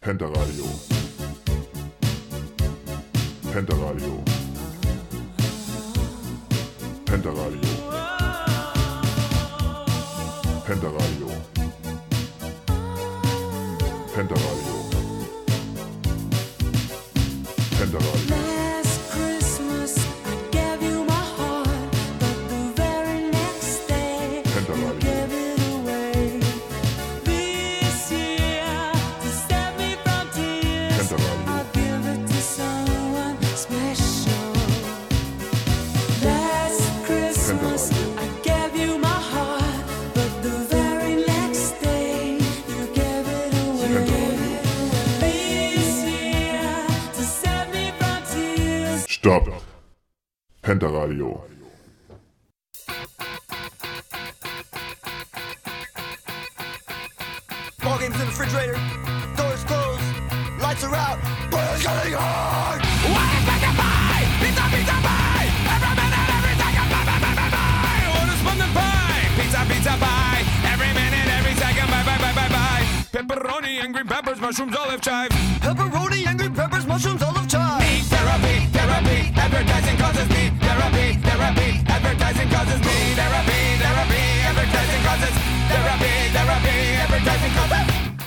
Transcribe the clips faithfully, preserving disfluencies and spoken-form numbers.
Pentaradio. Pentaradio. Pentaradio. Pentaradio. Pentaradio. Pentaradio. Last Christmas I gave you my heart, but the very next day you gave it away. This year, to save me from tears, I'll give it to someone special. Last Christmas I gave you my heart, but the very next day you gave it away. This year, to save me from tears. Stopp! Pentaradio. Ball games in the refrigerator, doors closed, lights are out, but it's getting hard. What is back and buy? Pizza, pizza, pie. Every minute, every second, buy, buy, buy, buy, buy. What is fun to buy? Pizza, pizza, pie. Every minute, every second, buy, buy, buy, buy, buy. Pepperoni and green peppers, mushrooms, olive chives. Pepperoni and green peppers, mushrooms, olive chives. Need therapy, therapy. Advertising causes need therapy, therapy. Advertising causes need therapy, therapy. Advertising causes therapy, therapy. Advertising causes.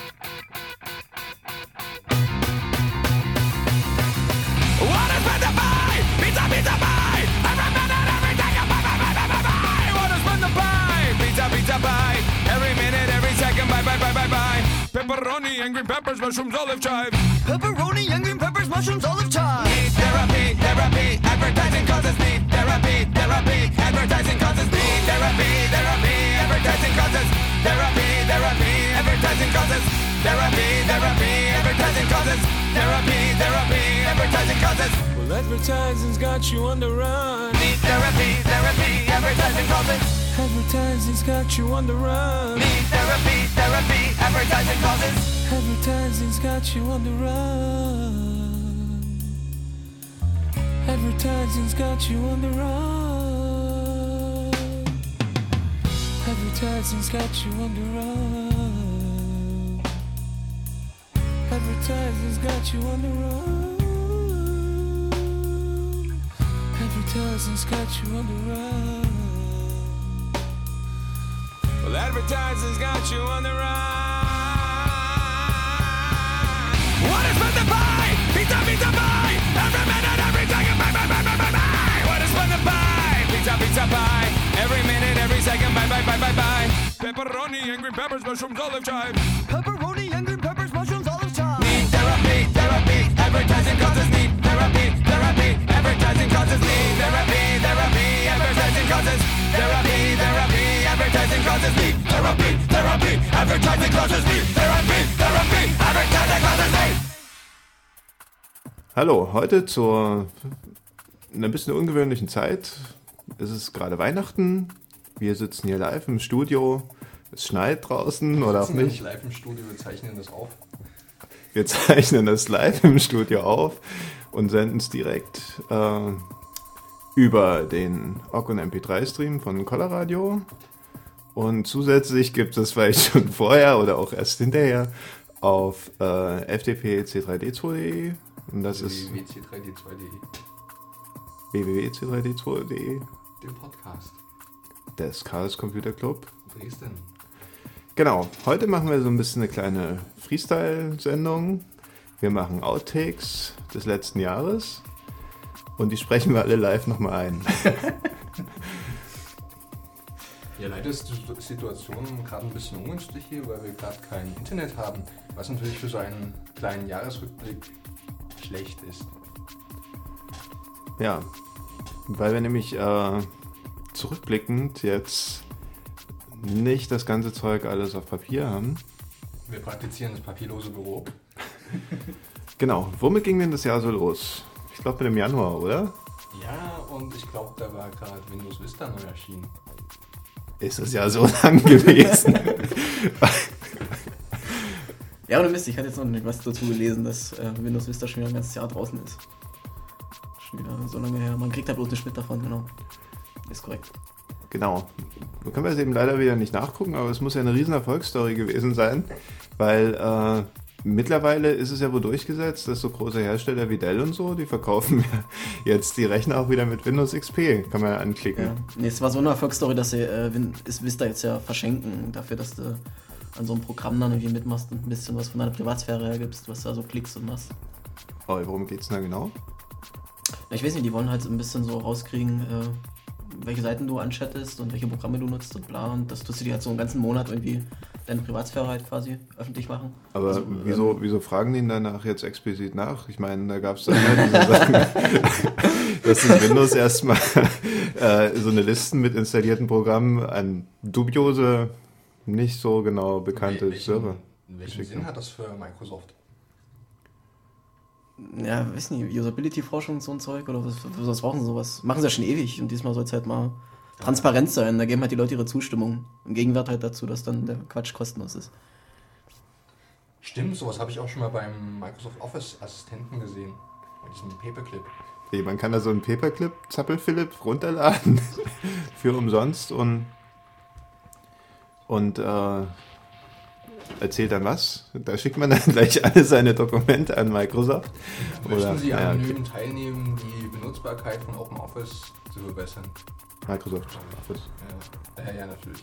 What is meant to buy? Pizza, pizza, buy. Every minute, every second, buy, buy, buy, buy, buy, buy. What is meant to buy? Pizza, pizza, buy. Every minute, every second, buy, buy, buy, buy, buy. Pepperoni and green peppers, mushrooms, olive chives. Pepperoni and green peppers, mushrooms, olive chives. Need therapy, therapy. Advertising causes need therapy, therapy. Advertising causes need therapy, therapy. Advertising causes therapy, therapy. Advertising causes therapy, therapy. Advertising causes therapy, therapy. Advertising causes. Well, advertising's got you on the run. Need therapy, therapy. Advertising causes. Advertising's got you on the run. Need therapy, therapy. Advertising causes. Advertising's got you on the run. Advertising's got you on the run. Advertising's got you on the run. Advertising's got you on the run. Advertising's got you on the run. Well, advertising's got you on the run. What is meant to buy? Pizza, pizza, buy. Every minute, every second, buy, buy, buy, buy, buy, buy. What is meant to buy? Pizza, pizza, buy. Every minute, every second, buy, buy, buy, buy, buy. Pepperoni and green peppers, mushrooms, olive chives. Pepperoni and green peppers, mushrooms, olive chives. Need therapy, therapy. Advertising causes need therapy, therapy. Advertising causes need therapy, therapy. Advertising causes therapy, therapy. Advertising causes need therapy, therapy. Advertising causes need therapy, therapy. Advertising causes need. Hallo, heute zur einer bisschen ungewöhnlichen Zeit. Es ist gerade Weihnachten. Wir sitzen hier live im Studio. Es schneit draußen oder auch Wir sitzen nicht. live im Studio, wir zeichnen das auf. Wir zeichnen das live im Studio auf und senden es direkt äh, über den Ogg und M P drei Stream von Color Radio. Und zusätzlich gibt es vielleicht schon vorher oder auch erst hinterher auf äh, f d p c drei d zwei punkt de. Und das ist w w w punkt c drei d zwei punkt w de. w w punkt c drei d zwei punkt de. Der Podcast. des Chaos Computer Club. Dresden. Genau, heute machen wir so ein bisschen eine kleine Freestyle-Sendung. Wir machen Outtakes des letzten Jahres und die sprechen wir alle live nochmal ein. Ja, leider ist die Situation gerade ein bisschen ungünstig hier, weil wir gerade kein Internet haben, was natürlich für so einen kleinen Jahresrückblick schlecht ist. Ja, weil wir nämlich äh, zurückblickend jetzt nicht das ganze Zeug alles auf Papier haben. Wir praktizieren das papierlose Büro. Genau, womit ging denn das Jahr so los? Ich glaube mit dem Januar, oder? Ja, und ich glaube, da war gerade Windows Vista neu erschienen. Ist das ja so lang gewesen. Ja, oder Mist, ich hatte jetzt noch was dazu gelesen, dass äh, Windows Vista schon wieder ein ganzes Jahr draußen ist. Schon wieder so lange her. Man kriegt halt bloß nicht mit davon, genau. Ist korrekt. Genau. Da können wir es eben leider wieder nicht nachgucken, aber es muss ja eine riesen Erfolgsstory gewesen sein, weil äh, mittlerweile ist es ja wohl durchgesetzt, dass so große Hersteller wie Dell und so, die verkaufen jetzt die Rechner auch wieder mit Windows X P. Kann man ja anklicken. Ja. Nee, es war so eine Erfolgsstory, dass sie äh, Win- ist Vista jetzt ja verschenken dafür, dass du an so einem Programm dann irgendwie mitmachst und ein bisschen was von deiner Privatsphäre hergibst, was du da so klickst und machst. Oh, worum geht's denn da genau? Ich weiß nicht, die wollen halt so ein bisschen so rauskriegen, äh, welche Seiten du anchattest und welche Programme du nutzt und bla. Und das tust du dir halt so einen ganzen Monat irgendwie deine Privatsphäre halt quasi öffentlich machen. Aber Also, wieso, ähm, wieso fragen die ihn danach jetzt explizit nach? Ich meine, da gab es dann halt diese Sachen, dass das Windows erstmal äh, so eine Listen mit installierten Programmen an dubiose, nicht so genau bekannte Welchen- Server. Welchen geschickt Sinn haben. hat das für Microsoft? Ja, weiß nicht, Usability-Forschung und so ein Zeug oder was, was, was brauchen sie sowas? Machen sie ja schon ewig und diesmal soll es halt mal transparent sein. Da geben halt die Leute ihre Zustimmung. Im Gegenwart halt dazu, dass dann der Quatsch kostenlos ist. Stimmt, sowas habe ich auch schon mal beim Microsoft Office Assistenten gesehen. Bei diesem Paperclip. Nee, man kann da so einen Paperclip, Zappel-Philipp, runterladen für umsonst und, und äh, erzählt dann was. Da schickt man dann gleich alle seine Dokumente an Microsoft. Möchten Sie ja, an okay. Menüen teilnehmen, die Benutzbarkeit von OpenOffice zu verbessern? Microsoft Office. Ja, ja, ja natürlich.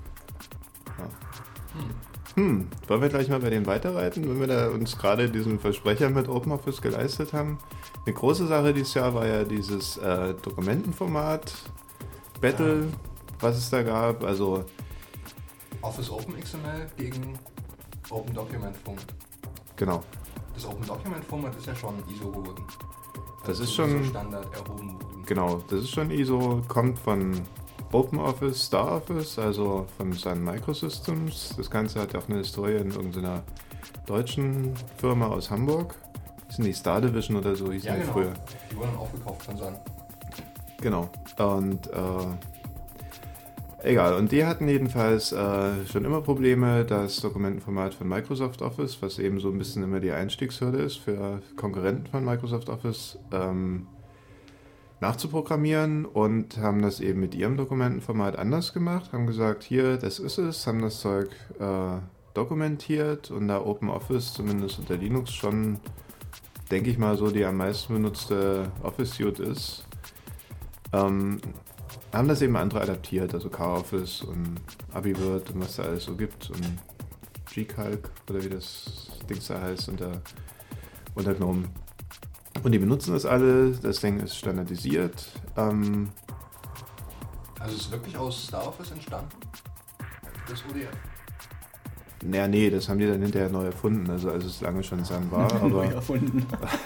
Hm, wollen wir gleich mal bei denen weiterreiten, wenn wir da uns gerade diesen Versprecher mit OpenOffice geleistet haben? Eine große Sache dieses Jahr war ja dieses äh, Dokumentenformat Battle, was es da gab. Also Office OpenXML gegen Open Document Format. genau, Das Open Document Format ist ja schon I S O geworden. Das ist zum schon- I S O-Standard erhoben worden. genau, das ist schon I S O, kommt von OpenOffice, StarOffice, also von Sun Microsystems. Das Ganze hat ja auch eine Historie in irgendeiner deutschen Firma aus Hamburg. Sind die Star Division oder so hießen Ja, die genau. früher. Die wurden aufgekauft von Sun. Genau. Und äh, egal. Und die hatten jedenfalls äh, schon immer Probleme, das Dokumentenformat von Microsoft Office, was eben so ein bisschen immer die Einstiegshürde ist für Konkurrenten von Microsoft Office, ähm, nachzuprogrammieren und haben das eben mit ihrem Dokumentenformat anders gemacht, haben gesagt, hier, das ist es, haben das Zeug äh, dokumentiert und da OpenOffice zumindest unter Linux schon, denke ich mal, so die am meisten benutzte Office-Suite ist, ähm, haben das eben andere adaptiert, also KOffice und AbiWord und was da alles so gibt und Gcalc oder wie das Ding da heißt unter, unter GNOME. Und die benutzen das alle, das Ding ist standardisiert. Ähm, Also es ist wirklich aus StarOffice entstanden? Das O D F? naja, nee, das haben die dann hinterher neu erfunden, also als es lange schon Sun war, Neu aber, erfunden.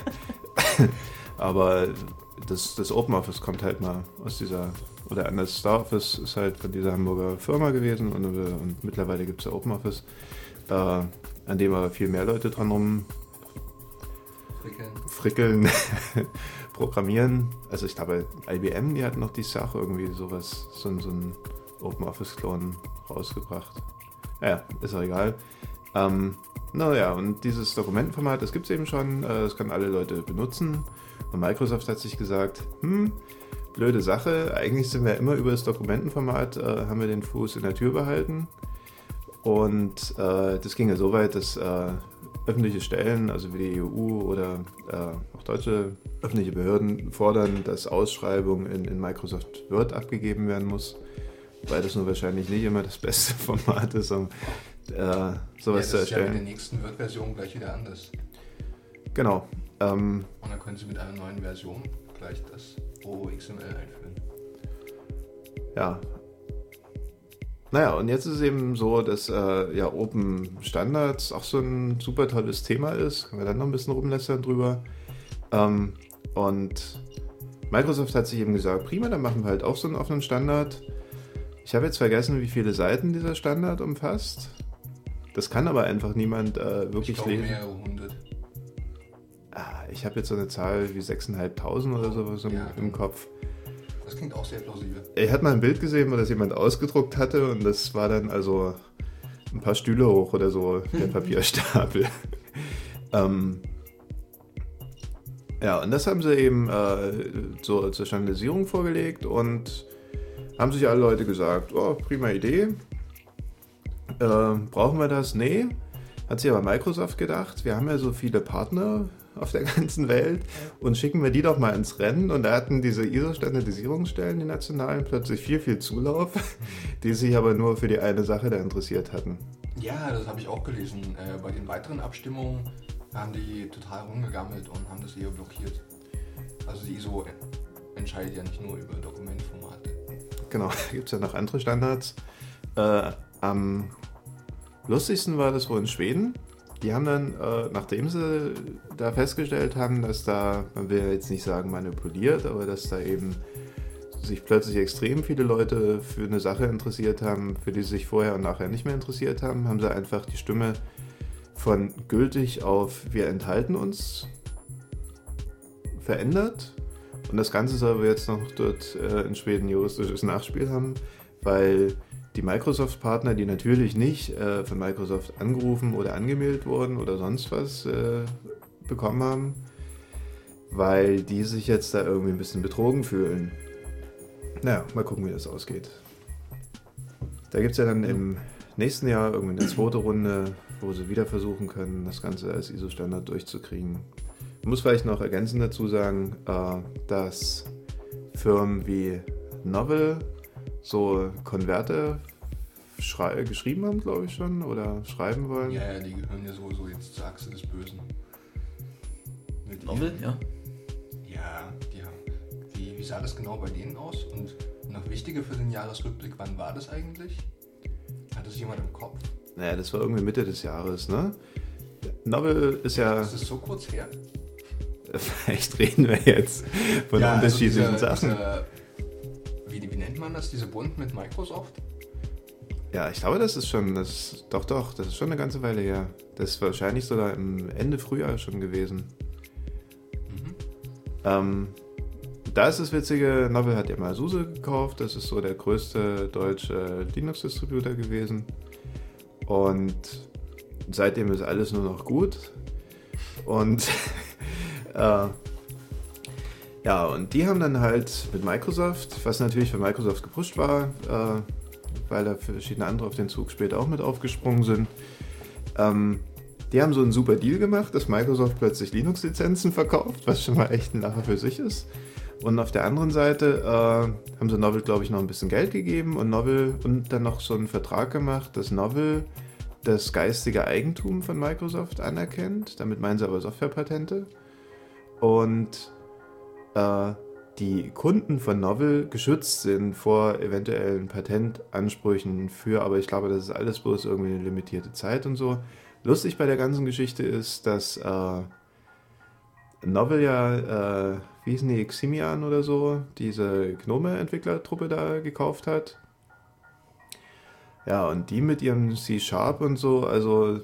aber das, das OpenOffice kommt halt mal aus dieser, oder anders, StarOffice ist halt von dieser Hamburger Firma gewesen und, und mittlerweile gibt es ja OpenOffice, äh, an dem aber viel mehr Leute dran rum Frickeln. frickeln, programmieren. Also ich glaube, I B M, die hat noch die Sache irgendwie sowas, so, ein- so ein OpenOffice-Klon rausgebracht. Naja, ist auch egal. Ähm, naja, und dieses Dokumentenformat, das gibt es eben schon, äh, das können alle Leute benutzen. Und Microsoft hat sich gesagt, hm, blöde Sache, eigentlich sind wir immer über das Dokumentenformat, äh, haben wir den Fuß in der Tür behalten. Und äh, das ging ja so weit, dass äh, öffentliche Stellen, also wie die E U oder äh, auch deutsche öffentliche Behörden fordern, dass Ausschreibung in, in Microsoft Word abgegeben werden muss, weil das nur wahrscheinlich nicht immer das beste Format ist, um äh, Ja, sowas das zu ist ja mit der erstellen. nächsten Word-Version gleich wieder anders. Genau. Ähm, Und dann können Sie mit einer neuen Version gleich das O O X M L einführen. Ja. Naja, und jetzt ist es eben so, dass äh, ja Open Standards auch so ein super tolles Thema ist. Können wir dann noch ein bisschen rumlästern drüber. Ähm, und Microsoft hat sich eben gesagt, prima, dann machen wir halt auch so einen offenen Standard. Ich habe jetzt vergessen, wie viele Seiten dieser Standard umfasst. Das kann aber einfach niemand äh, Ich wirklich glaube lesen. mehrere hundert. Ah, ich habe jetzt so eine Zahl wie sechstausendfünfhundert oder sowas im, Ja. im Kopf. Das klingt auch sehr plausibel. Ich hatte mal ein Bild gesehen, wo das jemand ausgedruckt hatte und das war dann also ein paar Stühle hoch oder so, der Papierstapel. ähm, ja, und das haben sie eben äh, so zur Standardisierung vorgelegt und haben sich alle Leute gesagt, oh, prima Idee. Äh, brauchen wir das? Nee. hat sich aber Microsoft gedacht, wir haben ja so viele Partner auf der ganzen Welt und schicken wir die doch mal ins Rennen. Und da hatten diese I S O-Standardisierungsstellen, die nationalen, plötzlich viel, viel Zulauf, die sich aber nur für die eine Sache da interessiert hatten. Ja, das habe ich auch gelesen. Äh, bei den weiteren Abstimmungen haben die total rumgegammelt und haben das eher blockiert. Also die I S O entscheidet ja nicht nur über Dokumentformate. Genau, da gibt es ja noch andere Standards. Äh, am lustigsten war das wohl in Schweden. Die haben dann, äh, nachdem sie da festgestellt haben, dass da, man will ja jetzt nicht sagen manipuliert, aber dass da eben sich plötzlich extrem viele Leute für eine Sache interessiert haben, für die sie sich vorher und nachher nicht mehr interessiert haben, haben sie einfach die Stimme von gültig auf wir enthalten uns verändert. Und das Ganze soll aber jetzt noch dort äh, in Schweden juristisches Nachspiel haben, weil die Microsoft-Partner, die natürlich nicht äh, von Microsoft angerufen oder angemeldet wurden oder sonst was äh, bekommen haben, weil die sich jetzt da irgendwie ein bisschen betrogen fühlen. Naja, mal gucken, wie das ausgeht. Da gibt es ja dann im nächsten Jahr irgendwie eine zweite Runde, wo sie wieder versuchen können, das Ganze als I S O-Standard durchzukriegen. Ich muss vielleicht noch ergänzend dazu sagen, äh, dass Firmen wie Novell so Konverter schrei- geschrieben haben, glaube ich schon, oder schreiben wollen. Ja, ja, die gehören ja sowieso jetzt zur Achse des Bösen. Mit Novel, ihren- ja. Ja, die haben. Wie, wie sah das genau bei denen aus? Und noch wichtiger für den Jahresrückblick, wann war das eigentlich? Hat das jemand im Kopf? Naja, das war irgendwie Mitte des Jahres, ne? Novell ist ja, Ist das so kurz her? vielleicht reden wir jetzt von Ja, also unterschiedlichen dieser- Sachen. dieser- wie, wie nennt man das? Diese Bund mit Microsoft? Ja, ich glaube, das ist schon, das, doch, doch, das ist schon eine ganze Weile her. Das ist wahrscheinlich sogar im Ende Frühjahr schon gewesen. Mhm. Ähm, da ist das Witzige, Novell hat ja mal SUSE gekauft, das ist so der größte deutsche Linux-Distributor gewesen. Und seitdem ist alles nur noch gut. Und äh, ja, und die haben dann halt mit Microsoft, was natürlich von Microsoft gepusht war, äh, weil da verschiedene andere auf den Zug später auch mit aufgesprungen sind, ähm, die haben so einen super Deal gemacht, dass Microsoft plötzlich Linux-Lizenzen verkauft, was schon mal echt ein Lacher für sich ist. Und auf der anderen Seite äh, haben sie Novell, glaube ich, noch ein bisschen Geld gegeben und Novell und dann noch so einen Vertrag gemacht, dass Novell das geistige Eigentum von Microsoft anerkennt. Damit meinen sie aber Softwarepatente. Und äh, die Kunden von Novell geschützt sind vor eventuellen Patentansprüchen für, aber ich glaube, das ist alles bloß irgendwie eine limitierte Zeit und so. Lustig bei der ganzen Geschichte ist, dass äh, Novell ja, äh, wie hießen die, Ximian oder so, diese Gnome-Entwicklertruppe da gekauft hat. Ja, und die mit ihrem C-Sharp und so, also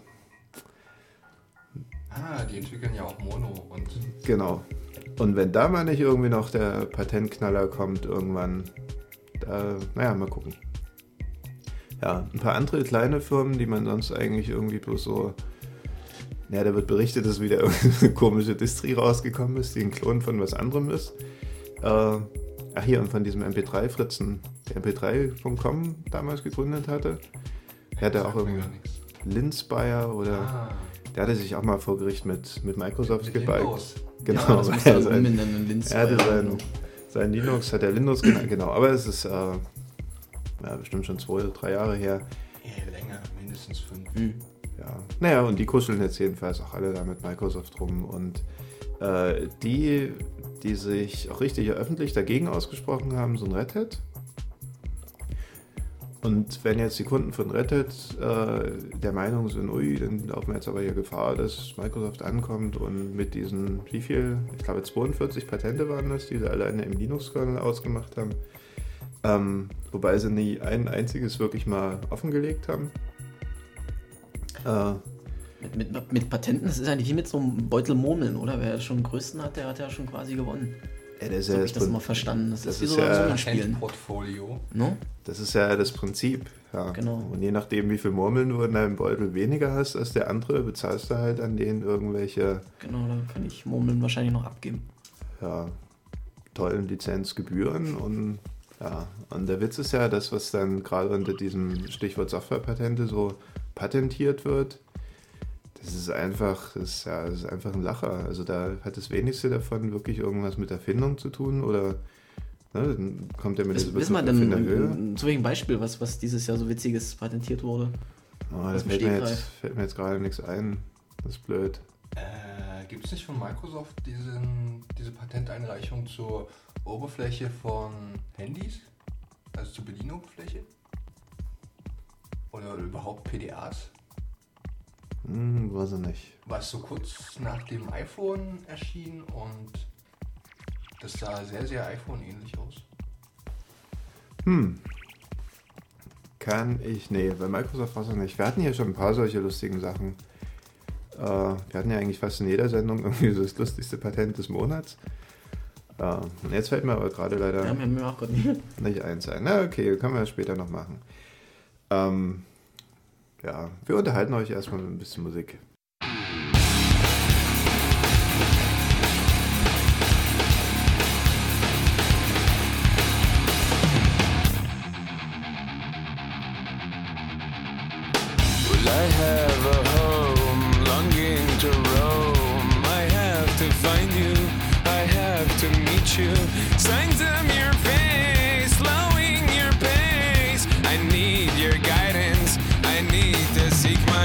Ah, die entwickeln ja auch Mono und genau. Und wenn da mal nicht irgendwie noch der Patentknaller kommt irgendwann, da, naja, mal gucken. Ja, ein paar andere kleine Firmen, die man sonst eigentlich irgendwie bloß so, ja, da wird berichtet, dass wieder irgendeine komische Distri rausgekommen ist, die ein Klon von was anderem ist. Äh, ach hier, und von diesem M P drei Fritzen, der M P drei Punkt com damals gegründet hatte. Der hatte auch sagt mir irgendwie gar nichts. Linspire oder, Ah, der hatte sich auch mal vor Gericht mit, mit Microsoft mit gebalgt. Windows. Genau, Ja, das weil musste er dann sein- umbenennen in Linz. er hatte sein, sein Linux, hat er Linux genannt, genau. Aber es ist äh, ja, bestimmt schon zwei oder drei Jahre her. Ja, länger, mindestens fünf. Hm. Ja. Naja, und die kuscheln jetzt jedenfalls auch alle da mit Microsoft rum. Und äh, die, die sich auch richtig öffentlich dagegen ausgesprochen haben, sind Red Hat. Und wenn jetzt die Kunden von Red Hat äh, der Meinung sind, ui, dann laufen wir jetzt aber hier Gefahr, dass Microsoft ankommt und mit diesen, wie viel, ich glaube zweiundvierzig Patente waren das, die sie alleine im Linux-Kernel ausgemacht haben, ähm, wobei sie nie ein einziges wirklich mal offengelegt haben. Äh, Mit, mit, mit Patenten, das ist eigentlich wie mit so einem Beutel Murmeln, oder? Wer schon den größten hat, der hat ja schon quasi gewonnen. ja, das, ist So ja habe das, ich das Prin- immer verstanden. Das, das ist wie ist so ja- ein Spielen. Patentportfolio. No? das ist ja das Prinzip. Ja. Genau. Und je nachdem, wie viel Murmeln du in deinem Beutel weniger hast als der andere, bezahlst du halt an denen irgendwelche Genau, da kann ich Murmeln wahrscheinlich noch abgeben. ja, tollen Lizenzgebühren. Und ja, und der Witz ist ja, das, was dann gerade unter diesem Stichwort Softwarepatente so patentiert wird, Das ist einfach, das ist, ja, das ist einfach ein Lacher. Also da hat das wenigste davon wirklich irgendwas mit Erfindung zu tun oder ne, dann kommt er mit Was, wissen wir denn ähm, zu welchem Beispiel, was, was dieses Jahr so Witziges patentiert wurde? Oh, das fällt mir, jetzt, fällt mir jetzt gerade nichts ein. Das ist blöd. Äh, gibt es nicht von Microsoft diesen, diese Patenteinreichung zur Oberfläche von Handys? Also zur Bedienoberfläche? Oder überhaupt P D As? Hm, weiß ich nicht. Was so kurz nach dem iPhone erschien und das sah sehr, sehr iPhone-ähnlich aus. Hm. Kann ich, nee, bei Microsoft war es nicht. Wir hatten hier schon ein paar solche lustigen Sachen. Äh, wir hatten ja eigentlich fast in jeder Sendung irgendwie so das lustigste Patent des Monats. Äh, und jetzt fällt mir aber gerade leider Ja, mir auch gerade nicht. nicht eins ein. Na okay, können wir später noch machen. Ähm, ja, wir unterhalten euch erstmal mit ein bisschen Musik. I have a home, longing to roam. I have to find you, I have to meet you. Signs of your face, slowing your pace. I need your guidance, I need to seek my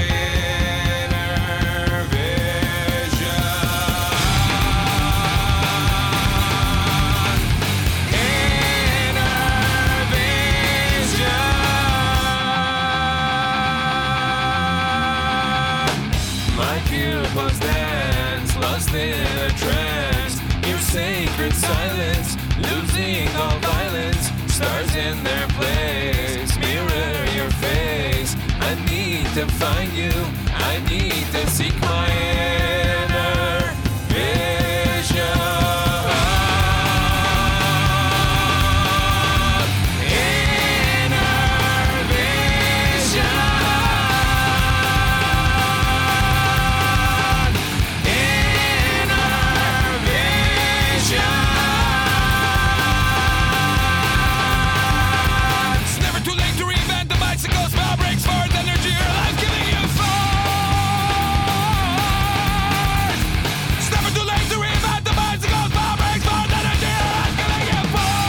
inner vision. Inner vision. My pupils dance, lost in a trance. Your sacred silence, losing all violence. Stars in their place, mirror your face. I need to find you, I need to seek my inner vision. Inner vision. It's never too late to reinvent the bicycle. Spell breaks for the energy your life giving you force. It's never too late to reinvent the bicycle. Spell breaks for the energy your life giving you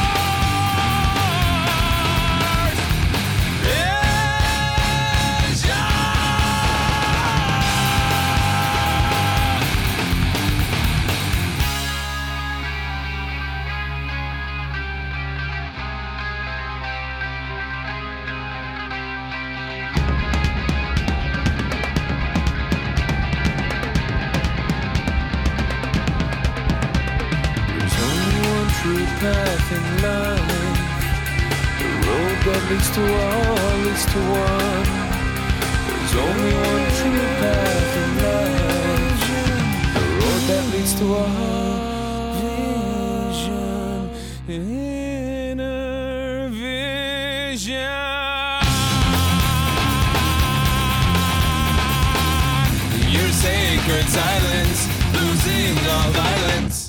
force. Vision. There's only one true path in life. The road that leads to all leads to one. There's only one true path in life. The road that leads to all vision. Inner vision. Your sacred silence, losing all violence.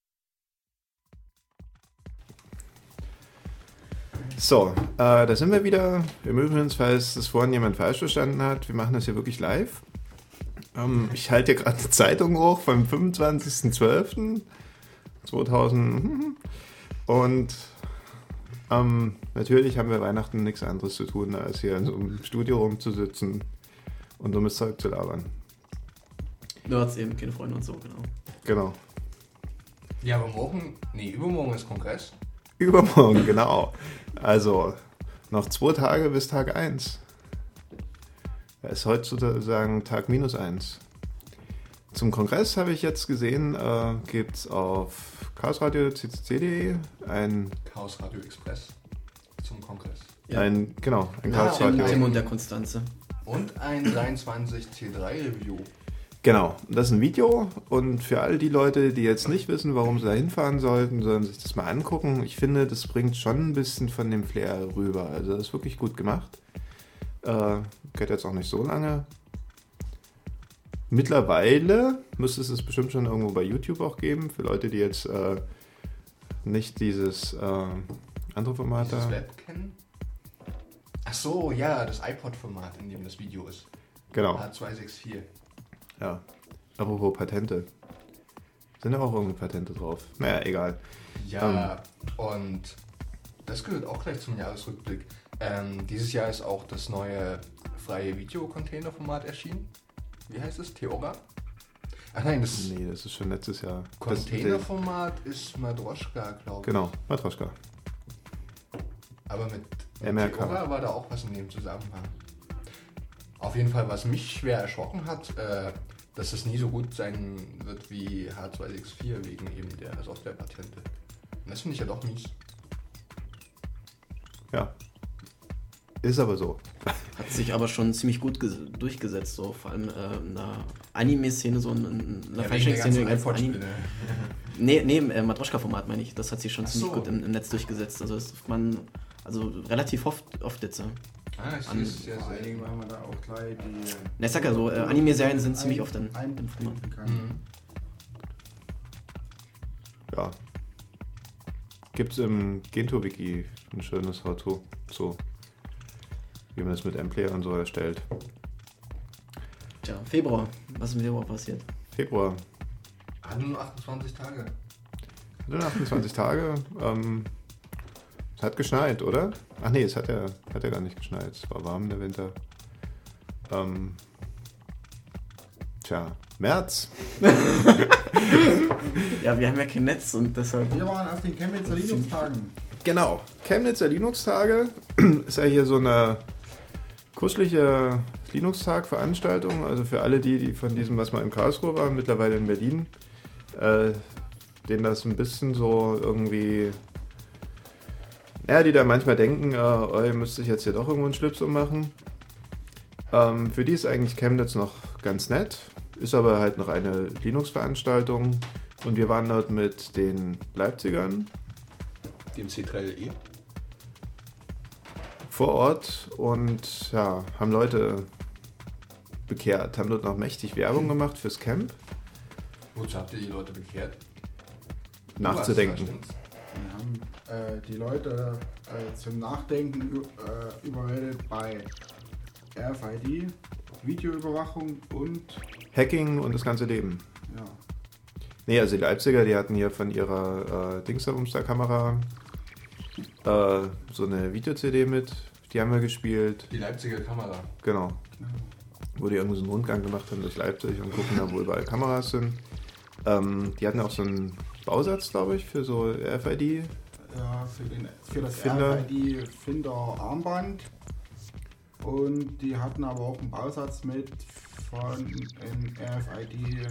So, äh, da sind wir wieder. Im Übrigen, falls das vorhin jemand falsch verstanden hat, wir machen das hier wirklich live. Ähm, ich halte hier gerade eine Zeitung hoch vom fünfundzwanzigsten zwölften zweitausend und ähm, natürlich haben wir Weihnachten nichts anderes zu tun, als hier in so einem Studio rumzusitzen und dummes Zeug zu labern. Nerds eben, keine Freunde und so, genau. Genau. Ja, aber morgen, nee, übermorgen ist Kongress. Übermorgen, genau. Also, noch zwei Tage bis Tag eins. Da ist heute sozusagen Tag minus eins. Zum Kongress habe ich jetzt gesehen, äh, gibt es auf chaos radio c c c punkt d e ein, Chaos Radio Express zum Kongress. Ja. ein, genau, ein Ja, Chaos und Radio. Tim und der Konstanze. Und ein dreiundzwanzig C drei Review. Genau, das ist ein Video und für all die Leute, die jetzt nicht wissen, warum sie da hinfahren sollten, sollen sich das mal angucken. Ich finde, das bringt schon ein bisschen von dem Flair rüber. Also das ist wirklich gut gemacht. Äh, geht jetzt auch nicht so lange. Mittlerweile müsste es es bestimmt schon irgendwo bei YouTube auch geben, für Leute, die jetzt äh, nicht dieses äh, andere Format Dieses da... Web kennen? Ach so, ja, das iPod-Format, in dem das Video ist. Genau. H zweihundertvierundsechzig. Ja. Apropos Patente. Sind ja auch irgendwie Patente drauf. Naja, egal. Ja, und das gehört auch gleich zum Jahresrückblick. Ähm, dieses Jahr ist auch das neue freie Video-Container-Format erschienen. Wie heißt es? Theora? Ach nein, das Nee, das ist schon letztes Jahr. Das, Containerformat ist Madroschka, glaube ich. genau, Matroschka. Aber mit, M mit R K. Theora war da auch was in dem Zusammenhang. Auf jeden Fall, was mich schwer erschrocken hat, äh, dass es nie so gut sein wird wie H zwei sechs vier wegen eben der Softwarepatente. Und das finde ich ja doch mies. Ja. Ist aber so. Hat sich aber schon ziemlich gut ges- durchgesetzt, so vor allem äh, in der Anime-Szene, so in, in der Fashion-Szene. ganz Anime- Nee, nee, im äh, Matroschka-Format meine ich. Das hat sich schon Ach ziemlich so. gut im, im Netz durchgesetzt. Also das man, also relativ oft, oft jetzt. Ja. Ah, ich An- sehe es sehr Vor allen Dingen, selten. weil man da auch gleich die... Na, ich sag ja so, äh, Anime-Serien sind ziemlich oft in, ein- im Format. einbinden kann. Mhm. Ja. Gibt's im Gentoo-Wiki ein schönes How-To, so wie man das mit M-Player und so erstellt. Tja, Februar. Was ist im Februar passiert? Februar. Hat nur achtundzwanzig Tage. Nur achtundzwanzig Tage. Ähm, es hat geschneit, oder? Ach nee, es hat ja, hat ja gar nicht geschneit. Es war warm der Winter. Ähm, tja, März. Ja, wir haben ja kein Netz und deshalb. Wir waren auf den Chemnitzer Linux-Tagen. Genau. Chemnitzer Linux-Tage ist ja hier so eine kuschelige Linux-Tag-Veranstaltung. Also für alle die, die von diesem, was mal in Karlsruhe war, mittlerweile in Berlin, äh, denen das ein bisschen so irgendwie, ja, die da manchmal denken, äh, oh, ihr müsst sich jetzt hier doch irgendwo einen Schlips ummachen. Ähm, für die ist eigentlich Chemnitz noch ganz nett, ist aber halt noch eine Linux-Veranstaltung und wir waren dort mit den Leipzigern Dem C drei L E. vor Ort und ja, haben Leute bekehrt, haben dort noch mächtig Werbung gemacht fürs Camp, Wozu habt ihr die Leute bekehrt? nachzudenken. Du warst da, Wir haben äh, die Leute äh, zum Nachdenken ü- äh, überredet bei R F I D, Videoüberwachung und Hacking und das ganze Leben. ja, Nee, also die Leipziger, die hatten hier von ihrer äh, Dingsabumster-Kamera äh, so eine Video-C D mit, die haben wir gespielt, Die Leipziger Kamera. genau. Wo die irgendwie so einen Rundgang gemacht haben durch Leipzig und gucken da, wo überall Kameras sind. Ähm, die hatten auch so einen Bausatz, glaube ich, für so R F I D. ja für, den, für das Finder. R F I D Finder Armband. Und die hatten aber auch einen Bausatz mit von einem R F I D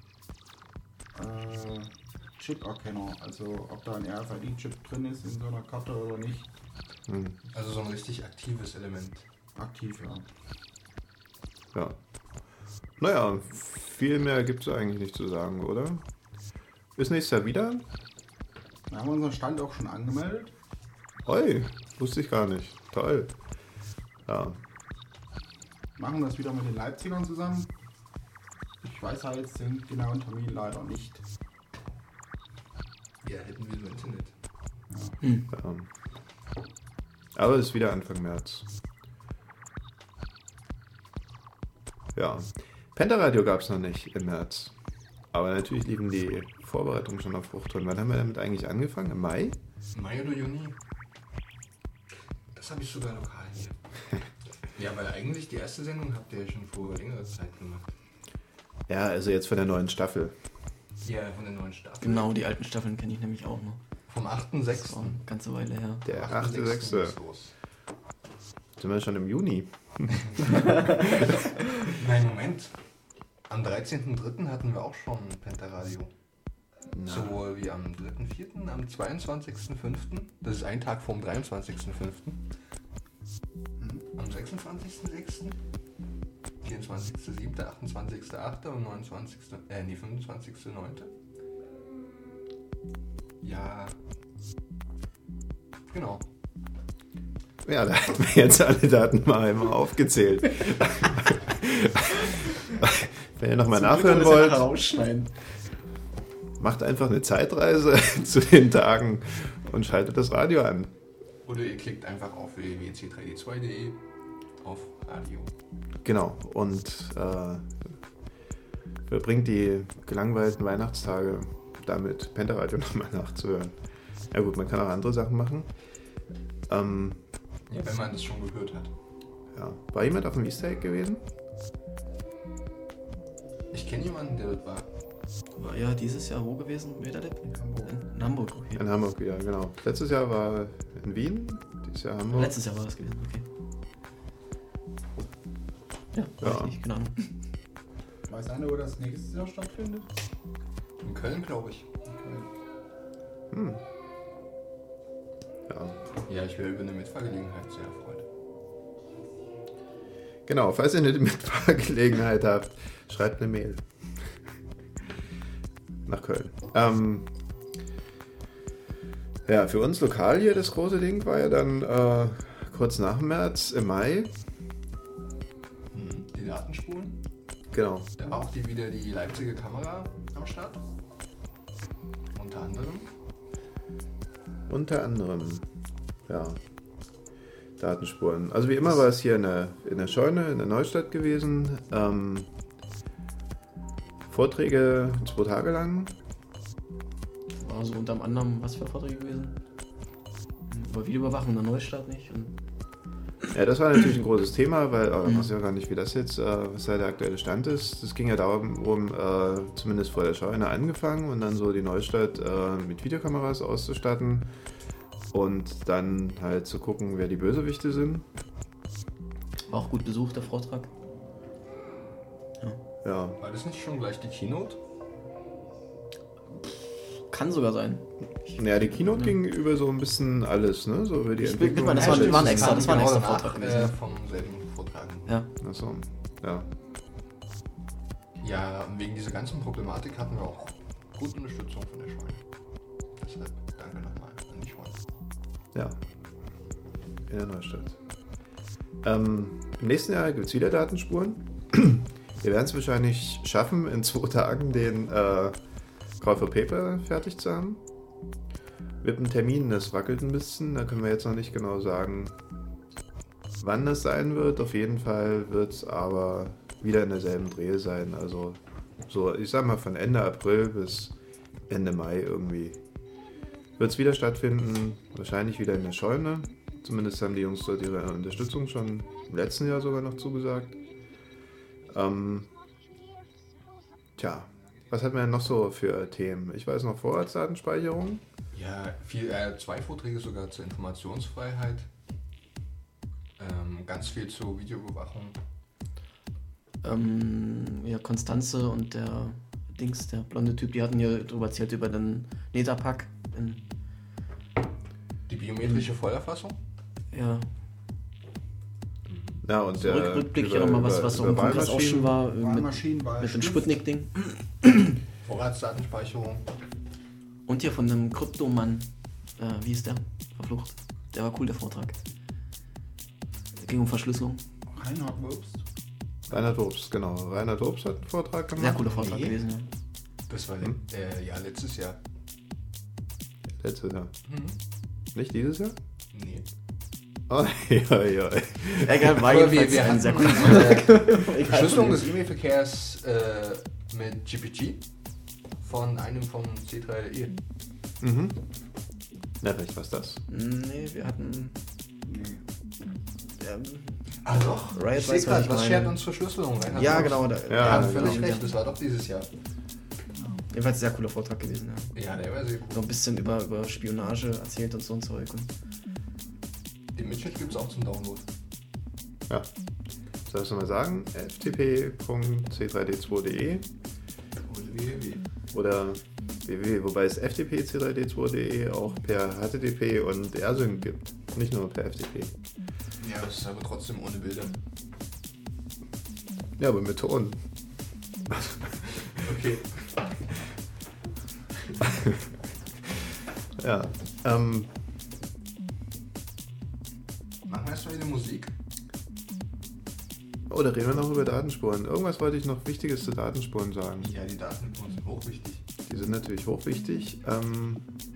äh, Chip-Erkenner. Also ob da ein R F I D-Chip drin ist in so einer Karte oder nicht. Hm, Also so ein richtig aktives Element. Aktiv, ja. ja. Naja, viel mehr gibt es eigentlich nicht zu sagen, oder? Bis nächstes Jahr wieder? Wir haben unseren Stand auch schon angemeldet. Oi, wusste ich gar nicht. Toll. Ja, Machen das wieder mit den Leipzigern zusammen. Ich weiß halt jetzt den genauen Termin leider nicht. Ja, hätten wir nur Internet. ja. Aber es ist wieder Anfang März. Ja. Pentaradio gab es noch nicht im März. Aber natürlich liefen die Vorbereitungen schon auf Fruchtton. Wann haben wir damit eigentlich angefangen? Im Mai? Mai oder Juni? Das habe ich sogar lokal hier. Ja, weil eigentlich die erste Sendung habt ihr ja schon vor längerer Zeit gemacht. Ja, also jetzt von der neuen Staffel. Ja, von der neuen Staffel. Genau, die alten Staffeln kenne ich nämlich auch noch. Vom achten Das sechsten war eine ganze Weile her. Der achte sechste los. Sind wir schon im Juni? Nein, Moment. Am dreizehnten dritten hatten wir auch schon Pentaradio. Na. Sowohl wie am dritten vierten, am zweiundzwanzigsten fünften. Das ist ein Tag vorm dreiundzwanzigsten fünften. Am sechsundzwanzigsten sechsten. vierundzwanzigsten siebten, achtundzwanzigsten achten und neunundzwanzigsten Äh, nee, fünfundzwanzigsten neunten Ja. Genau. Ja, da hatten wir jetzt alle Daten mal einmal aufgezählt. Wenn ihr nochmal nachhören wollt, rausschneiden. macht einfach eine Zeitreise zu den Tagen und schaltet das Radio an. Oder ihr klickt einfach auf w w w punkt c drei d zwei punkt d e auf Radio. Genau. Und äh, verbringt die gelangweilten Weihnachtstage damit, Pentaradio nochmal nachzuhören. Ja gut, man kann auch andere Sachen machen. Ähm, Ja, wenn man das schon gehört hat. ja. War jemand auf dem Easter Egg gewesen? Ich kenne jemanden, der dort war. War ja dieses Jahr wo gewesen? Metalab? In Hamburg. In, in Hamburg, okay. In Hamburg, ja genau. Letztes Jahr war in Wien, dieses Jahr Hamburg. Letztes Jahr war das gewesen, okay. Ja, Ja. weiß ich nicht, keine Ahnung. Weiß einer, wo das nächstes Jahr stattfindet? In Köln, glaube ich. Hm. Ja. Ja, ich wäre über eine Mitfahrgelegenheit sehr erfreut. Genau, falls ihr eine Mitfahrgelegenheit habt, schreibt eine Mail. Nach Köln. Ähm, ja, für uns lokal hier das große Ding war ja dann äh, kurz nach dem März, im Mai. Hm. Die Datenspuren. Genau. Da war auch die, wieder die Leipziger Kamera am Start. Unter anderem. Unter anderem, ja, Datenspuren. Also wie immer war es hier in der, in der Scheune, in der Neustadt gewesen. Ähm, Vorträge zwei Tage lang. War so unter anderem was für Vorträge gewesen? Über Videoüberwachung in der Neustadt nicht? Und Ja, das war natürlich ein großes Thema, weil, aber ich weiß ja gar nicht, wie das jetzt, äh, was da der aktuelle Stand ist. Es ging ja darum, äh, zumindest vor der Scheune angefangen und dann so die Neustadt äh, mit Videokameras auszustatten und dann halt zu gucken, wer die Bösewichte sind. war auch gut besucht, der Vortrag. Ja, War das nicht schon gleich die Keynote? Kann sogar sein. naja, die Keynote ging über so ein bisschen alles, ne? So über die Ich Entwicklung. bin- das war- stimmt, war ein extra- das war ein genau extra danach, Vortrag gewesen. Äh, vom selben Vortrag. Ja. Achso, ja. Ja, und wegen dieser ganzen Problematik hatten wir auch gute Unterstützung von der Scheune. Deshalb danke nochmal an die Scheune. Ja, in der Neustadt. Ähm, Im nächsten Jahr gibt es wieder Datenspuren. Wir werden es wahrscheinlich schaffen, in zwei Tagen den äh, Call for Paper fertig zu haben. Mit dem Termin, das wackelt ein bisschen, da können wir jetzt noch nicht genau sagen, wann das sein wird. Auf jeden Fall wird es aber wieder in derselben Dreh sein. Also so, ich sag mal von Ende April bis Ende Mai irgendwie. Wird es wieder stattfinden, wahrscheinlich wieder in der Scheune. Zumindest haben die Jungs dort ihre Unterstützung schon im letzten Jahr sogar noch zugesagt. Ähm, tja, was hat man denn noch so für Themen? Ich weiß noch, Vorratsdatenspeicherung. Ja, viel, äh, zwei Vorträge sogar zur Informationsfreiheit. Ähm, ganz viel zur Videoüberwachung. Ähm, ja, Konstanze und der Dings, der blonde Typ, die hatten ja drüber erzählt über den Netapack. In, Die biometrische Vollerfassung. ja, Ja, und so der, Rück, Rückblick über- ja nochmal, was, über- was so über im Kongress auch schon war, äh, mit, Wahlmaschinen, mit dem Wahlstift. Sputnik-Ding. Vorratsdatenspeicherung. Und hier von dem Kryptomann, äh, wie ist der? Verflucht. Der war cool, der Vortrag. Es ging um Verschlüsselung. Reinhard Wurst. Reinhard Obst, genau. Reinhard Obst hat einen Vortrag gemacht. Sehr cooler Vortrag Nee. gewesen, ja. Das war Hm? äh, ja letztes Jahr. Letztes Jahr. Mhm. Nicht dieses Jahr? Nee. Oh, ja, ja. Egal, war Aber wir, jedenfalls wir ein hatten sehr cooler Vortrag. äh, Verschlüsselung des E-Mail-Verkehrs äh, mit G P G von einem vom C drei E. Mhm. Na, vielleicht war's das. Nee, wir hatten. Nee. Ähm, Ah doch, Riot ich sehe weiß, was gerade, ich was meine. schert uns Verschlüsselung? Reinhard ja, Wurst. genau. Da, Ja, Ja, ja, völlig genau. recht, das war doch dieses Jahr. Jedenfalls ein sehr cooler Vortrag gewesen, ja. Ja, der war sehr So cool. ein bisschen über, über Spionage erzählt und so ein Zeug. Und Den Mitschnitt gibt es auch zum Download. Ja. Soll ich es nochmal sagen? f t p punkt c drei d zwei punkt d e Oder W W W. oder www, wobei es f t p c drei d zwei punkt d e auch per H T T P und R S Y N gibt. Nicht nur per F T P. Ja, das ist aber trotzdem ohne Bilder. Ja, aber mit Ton. Okay. Ja. Ähm, Machen wir erstmal wieder Musik. oh, da reden wir noch über Datenspuren. Irgendwas wollte ich noch Wichtiges zu Datenspuren sagen. Ja, die Daten sind hochwichtig. Die sind natürlich hochwichtig. Ähm,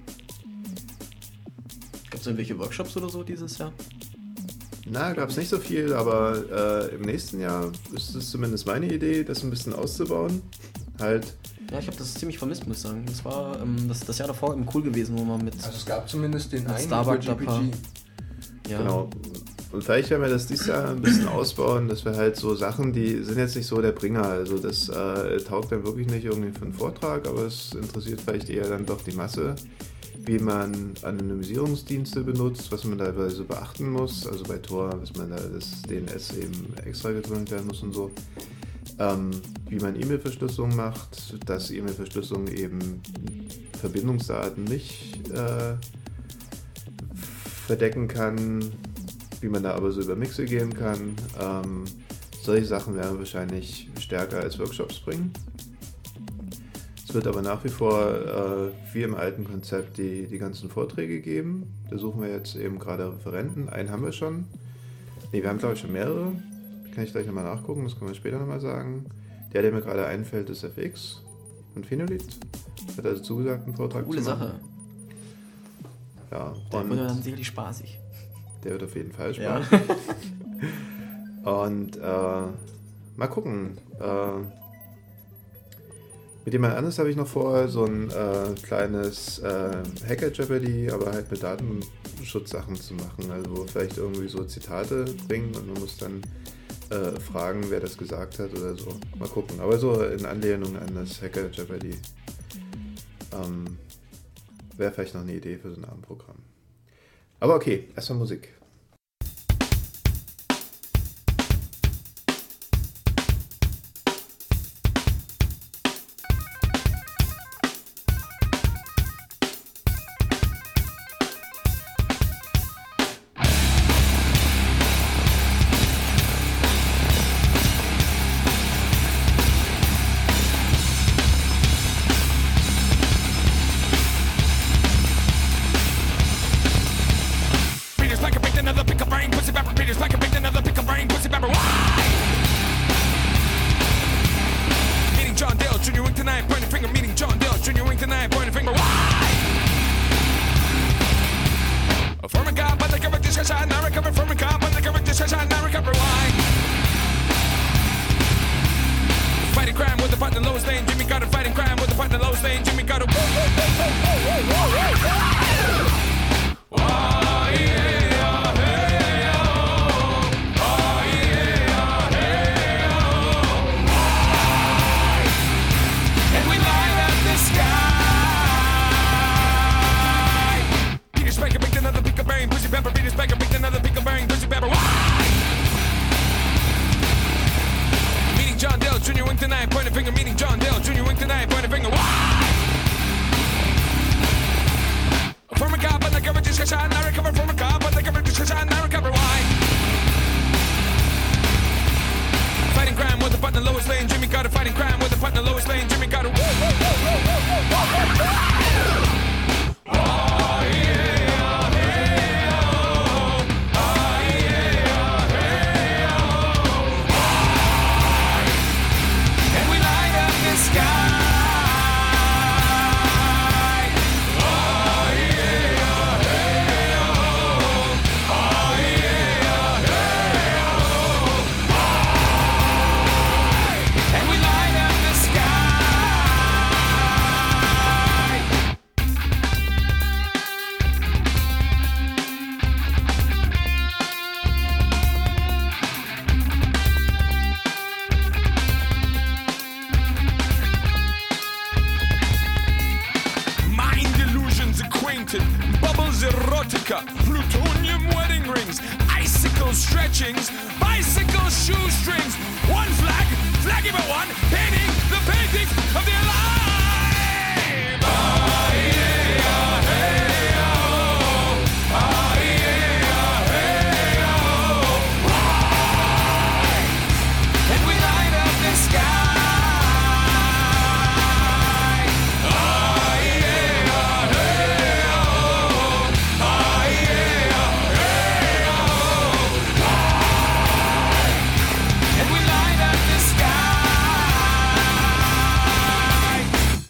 gab es irgendwelche Workshops oder so dieses Jahr? na, gab es nicht so viel, aber äh, im nächsten Jahr ist es zumindest meine Idee, das ein bisschen auszubauen. halt. Ja, ich habe das ziemlich vermisst, muss ich sagen. Das war ähm, das, das Jahr davor eben cool gewesen, wo man mit, Also es gab zumindest den mit einen Starbuck über G P G. ja, Genau. Und vielleicht werden wir das dieses Jahr ein bisschen ausbauen, dass wir halt so Sachen, die sind jetzt nicht so der Bringer. Also das äh, taugt dann wirklich nicht irgendwie für einen Vortrag, aber es interessiert vielleicht eher dann doch die Masse, wie man Anonymisierungsdienste benutzt, was man da so beachten muss. Also bei Tor, was man da das D N S eben extra getrunken werden muss und so. Ähm, wie man E-Mail-Verschlüsselung macht, dass E-Mail-Verschlüsselung eben Verbindungsdaten nicht äh, verdecken kann, wie man da aber so über Mixe gehen kann. Ähm, solche Sachen werden wir wahrscheinlich stärker als Workshops bringen. Es wird aber nach wie vor, äh, wie im alten Konzept, die, die ganzen Vorträge geben. Da suchen wir jetzt eben gerade Referenten. Einen haben wir schon. Ne, wir haben glaube ich schon mehrere. Kann ich gleich nochmal nachgucken, das können wir später nochmal sagen. Der, der mir gerade einfällt, ist F X und Phenolith. Hat also zugesagt, einen Vortrag coole zu machen. Sache. Ja, Der und wird dann sicherlich spaßig. der wird auf jeden Fall Ja. Spaß. Und äh, mal gucken. Äh, mit jemand anderes habe ich noch vor, so ein äh, kleines äh, Hacker-Jeopardy, aber halt mit Datenschutzsachen zu machen. Also vielleicht irgendwie so Zitate bringen und man muss dann äh, fragen, wer das gesagt hat oder so. Mal gucken. Aber so in Anlehnung an das Hacker-Jeopardy ähm, wäre vielleicht noch eine Idee für so ein Abendprogramm. Aber okay, erstmal Musik. Peter's like a picked another pick a brain, pussy pepper. Peter's like a picked another pick a brain, pussy pepper. Why? Meeting John Dale, Junior Wing tonight, pointing finger. Meeting John Dale, Junior Wing tonight, pointing finger. Why? A former cop, but the cover discussion, now recover from a cop, but the cover discussion, now recover. Why? Fighting crime with the partner lowest lane, Jimmy Carter. Fighting crime with the partner lowest lane, Jimmy Carter. And we light up the sky. Peter Spiker picked another pick of brain, pussy pepper. Peter Spiker picked another pick of brain, pussy pepper. Why? Meeting John Dale, Junior Wing tonight, point a finger. Meeting John Dale, Junior Wing tonight, point a finger. Why? From a cop, but the cover discussion, I recover from a cop, but the cover discussion, I recover. Why? Fighting crime with the partner lowest lane, Jimmy Carter. Fighting crime with the partner lowest lane, Jimmy Carter. And we light up the sky. And we light up the sky. Mind illusions acquainted, bubbles erotica, plutonium wedding rings, icicle stretchings, bicycle shoestrings, one flag, flaggy but one, painting the paintings of the alive. Ah, yeah, ah, hey, oh. Ah, yeah, ah, hey, oh. And we light up the sky. And we light up the sky.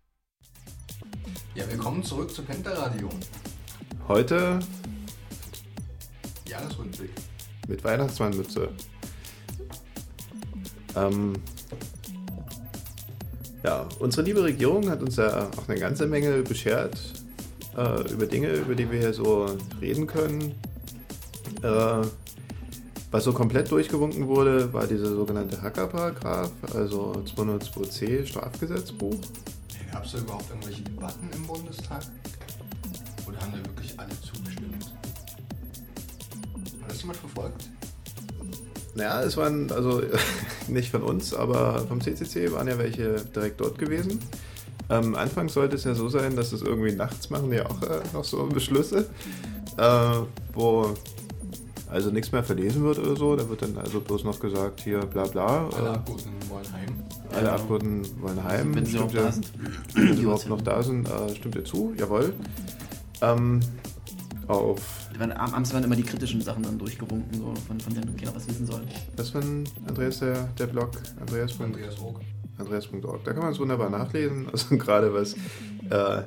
Ja, willkommen zurück zu Pentaradio. Heute Jahresrückblick. mit Weihnachtsmannmütze. Ähm, Ja, unsere liebe Regierung hat uns ja auch eine ganze Menge beschert äh, über Dinge, über die wir hier so reden können. Äh, was so komplett durchgewunken wurde, war dieser sogenannte Hacker-Paragraph, also zweihundertzwei c Strafgesetzbuch. Gab es da überhaupt irgendwelche Debatten im Bundestag? Oder haben da wirklich alle zugestimmt? Hat das jemand verfolgt? Naja, es waren, also nicht von uns, aber vom C C C waren ja welche direkt dort gewesen. Ähm, anfangs sollte es ja so sein, dass es irgendwie nachts machen die auch äh, noch so Beschlüsse, äh, wo also nichts mehr verlesen wird oder so. Da wird dann also bloß noch gesagt, hier bla bla. Alle äh, Abgeordneten wollen heim. Alle Ja. Abgeordneten wollen heim. Wenn sie Stimmt überhaupt ja- da sind. Wenn sie überhaupt noch da sind, äh, stimmt ihr zu, jawohl. Ähm, auf, Die waren- am- Abends werden immer die kritischen Sachen dann durchgewunken, so von, von denen keiner was wissen soll. was war denn Andreas der, der Blog? Andreas. Andreas Rock. Andreas punkt org. Da kann man es wunderbar nachlesen. Also gerade was, äh,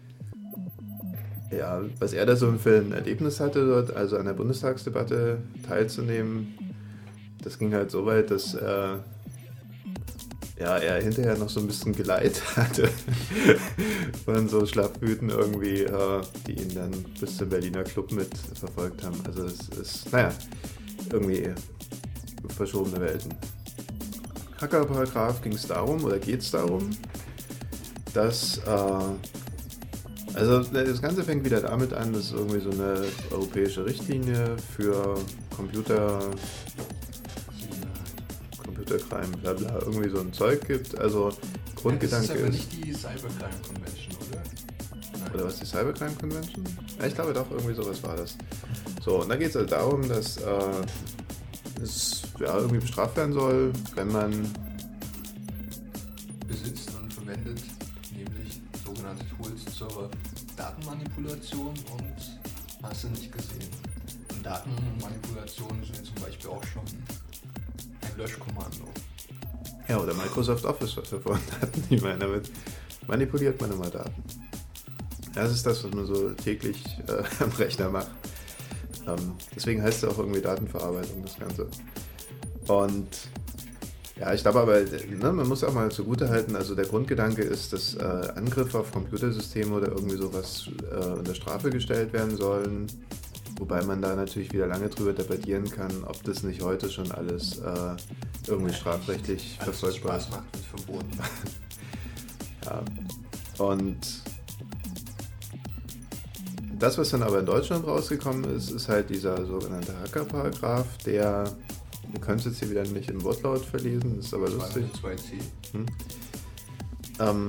ja, was er da so für ein Erlebnis hatte, dort, also an der Bundestagsdebatte teilzunehmen. Das ging halt so weit, dass äh, ja, er hinterher noch so ein bisschen Geleit hatte von so Schlafblüten irgendwie, äh, die ihn dann bis zum Berliner Club mit verfolgt haben. Also es ist, naja, irgendwie verschobene Welten. Hacker-Paragraph ging es darum, oder geht es darum, dass, äh, also das Ganze fängt wieder damit an, dass es irgendwie so eine europäische Richtlinie für Computer, Computercrime, bla bla, irgendwie so ein Zeug gibt. Also Grundgedanke Das ist aber ist, nicht die Cybercrime Convention, oder? Nein. oder was, die Cybercrime Convention? Ja, ich glaube doch, irgendwie sowas war das. So, und da geht es halt darum, dass äh, es ja, irgendwie bestraft werden soll, wenn man besitzt und verwendet, nämlich sogenannte Tools zur Datenmanipulation und hast du nicht gesehen. Und Datenmanipulationen sind zum Beispiel auch schon ein Löschkommando. Ja, oder Microsoft Office, was wir vorhin hatten. Ich meine, damit manipuliert man immer Daten. Das ist das, was man so täglich äh, am Rechner macht. Ähm, deswegen heißt es auch irgendwie Datenverarbeitung, das Ganze. Und ja, ich glaube aber, ne, man muss auch mal zugutehalten, also der Grundgedanke ist, dass äh, Angriffe auf Computersysteme oder irgendwie sowas äh, unter Strafe gestellt werden sollen. Wobei man da natürlich wieder lange drüber debattieren kann, ob das nicht heute schon alles äh, irgendwie strafrechtlich Alles, was verfolgbar ist. Spaß macht, wird verboten. Ja. Und das, was dann aber in Deutschland rausgekommen ist, ist halt dieser sogenannte Hacker-Paragraph, der, ihr könnt es jetzt hier wieder nicht im Wortlaut verlesen, ist aber lustig. zweihundertzwei c. Hm. Ähm,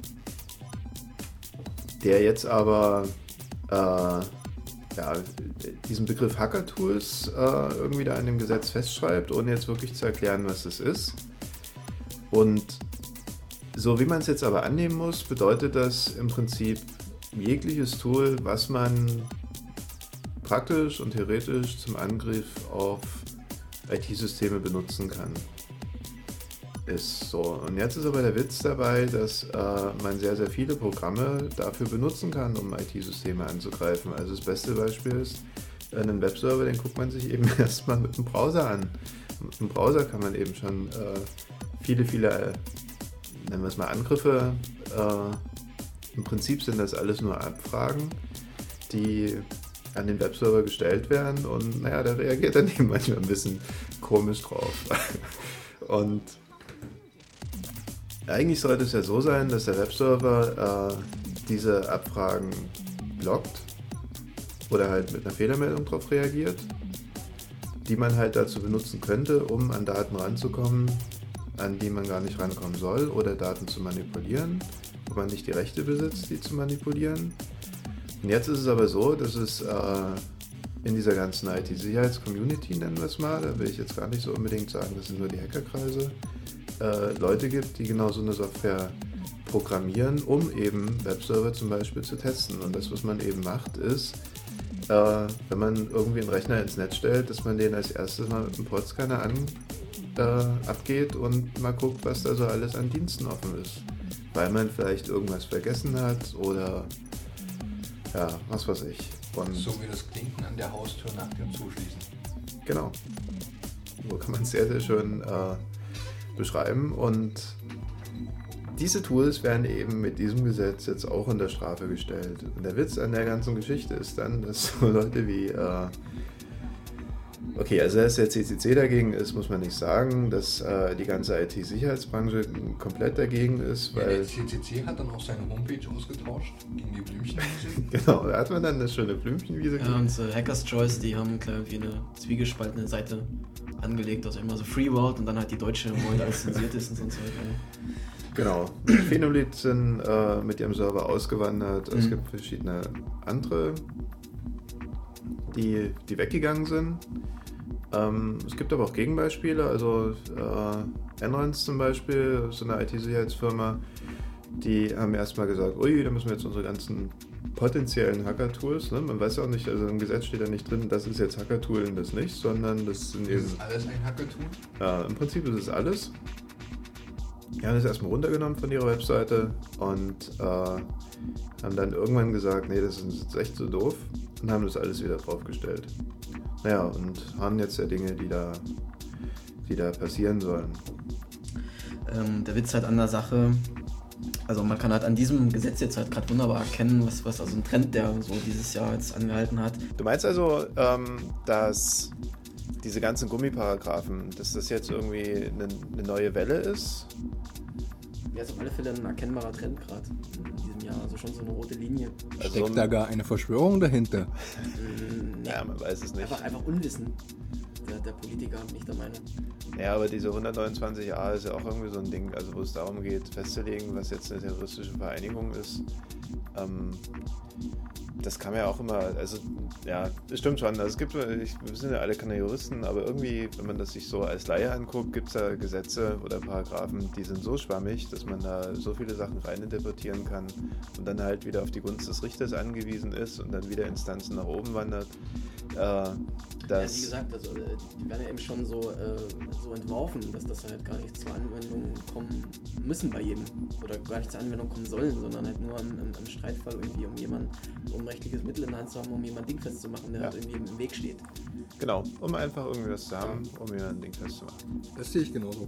der jetzt aber äh, ja, diesen Begriff Hacker-Tools äh, irgendwie da in dem Gesetz festschreibt, ohne jetzt wirklich zu erklären, was das ist. Und so wie man es jetzt aber annehmen muss, bedeutet das im Prinzip jegliches Tool, was man praktisch und theoretisch zum Angriff auf I T-Systeme benutzen kann. Ist so. Und jetzt ist aber der Witz dabei, dass äh, man sehr, sehr viele Programme dafür benutzen kann, um I T-Systeme anzugreifen. Also das beste Beispiel ist, äh, einen Webserver, den guckt man sich eben erstmal mit dem Browser an. Mit dem Browser kann man eben schon äh, viele, viele, äh, nennen wir es mal Angriffe, äh, im Prinzip sind das alles nur Abfragen, die an den Webserver gestellt werden und naja, der reagiert dann eben manchmal ein bisschen komisch drauf. Und eigentlich sollte es ja so sein, dass der Webserver äh, diese Abfragen blockt oder halt mit einer Fehlermeldung drauf reagiert, die man halt dazu benutzen könnte, um an Daten ranzukommen, an die man gar nicht rankommen soll, oder Daten zu manipulieren, wo man nicht die Rechte besitzt, die zu manipulieren. Und jetzt ist es aber so, dass es äh, in dieser ganzen I T-Sicherheits-Community, nennen wir es mal, da will ich jetzt gar nicht so unbedingt sagen, das sind nur die Hackerkreise, äh, Leute gibt, die genau so eine Software programmieren, um eben Webserver zum Beispiel zu testen. Und das, was man eben macht, ist, äh, wenn man irgendwie einen Rechner ins Netz stellt, dass man den als erstes mal mit einem Portscanner an, äh, abgeht und mal guckt, was da so alles an Diensten offen ist. Weil man vielleicht irgendwas vergessen hat oder ja, was weiß ich. Und So wie das Klinken an der Haustür nach dem Zuschließen. genau. So kann man es sehr, sehr schön äh, beschreiben. Und diese Tools werden eben mit diesem Gesetz jetzt auch unter Strafe gestellt. Und der Witz an der ganzen Geschichte ist dann, dass so Leute wie, äh, okay, also dass der C C C dagegen ist, muss man nicht sagen, dass äh, die ganze I T-Sicherheitsbranche komplett dagegen ist, Ja, weil... der C C C hat dann auch seine Homepage ausgetauscht gegen die Blümchenwiese. Genau, da hat man dann eine schöne Blümchenwiese. Ja, und so Hackers Choice, die haben klar irgendwie eine zwiegespaltene Seite angelegt, also immer so Free World und dann halt die deutsche, wo halt alles zensiert ist und so ein Zeug. Genau. Phenolith sind äh, mit ihrem Server ausgewandert. Es Mhm. gibt verschiedene andere, die, die weggegangen sind. Ähm, es gibt aber auch Gegenbeispiele. Also äh, Enrons zum Beispiel, so eine I T-Sicherheitsfirma, die haben erstmal gesagt, ui, da müssen wir jetzt unsere ganzen potenziellen Hacker-Tools, ne? Man weiß ja auch nicht, also im Gesetz steht ja nicht drin, das ist jetzt Hacker-Tool und das nicht, sondern das sind eben... Ist alles ein Hacker-Tool? Ja, im Prinzip ist es alles. Die haben das erstmal runtergenommen von ihrer Webseite und äh, haben dann irgendwann gesagt, nee, das ist jetzt echt so doof und haben das alles wieder draufgestellt. Naja, und haben jetzt ja Dinge, die da, die da passieren sollen. Ähm, der Witz halt an der Sache, also man kann halt an diesem Gesetz jetzt halt gerade wunderbar erkennen, was, was also ein Trend, der so dieses Jahr jetzt angehalten hat. Du meinst also, ähm, dass diese ganzen Gummiparagraphen, dass das jetzt irgendwie eine, eine neue Welle ist? Ja, ist auf alle Fälle ein erkennbarer Trend gerade in diesem Jahr, also schon so eine rote Linie. Also, Steckt da gar eine Verschwörung dahinter? Ähm, nee, ja, man weiß es nicht. einfach, einfach Unwissen der, der Politiker, bin ich der Meinung. Ja, aber diese hundertneunundzwanzig a ist ja auch irgendwie so ein Ding, also wo es darum geht, festzulegen, was jetzt eine terroristische Vereinigung ist. Ähm, das kann man ja auch immer, also ja, das stimmt schon. Also es gibt, ich, wir sind ja alle keine Juristen, aber irgendwie, wenn man das sich so als Laie anguckt, gibt es da Gesetze oder Paragraphen, die sind so schwammig, dass man da so viele Sachen reininterpretieren kann und dann halt wieder auf die Gunst des Richters angewiesen ist und dann wieder Instanzen nach oben wandert. Äh, Ja, wie gesagt, also, äh, die werden ja eben schon so, äh, so entworfen, dass das halt gar nicht zur Anwendung kommen müssen bei jedem. Oder gar nicht zur Anwendung kommen sollen, sondern halt nur im, im, im Streitfall irgendwie, um jemanden, um ein rechtliches Mittel in der Hand zu haben, um jemanden dingfest zu machen, der Ja. halt irgendwie im, im Weg steht. Genau, um einfach irgendwie was zu haben, um mir ein Ding festzumachen. Das sehe ich genauso.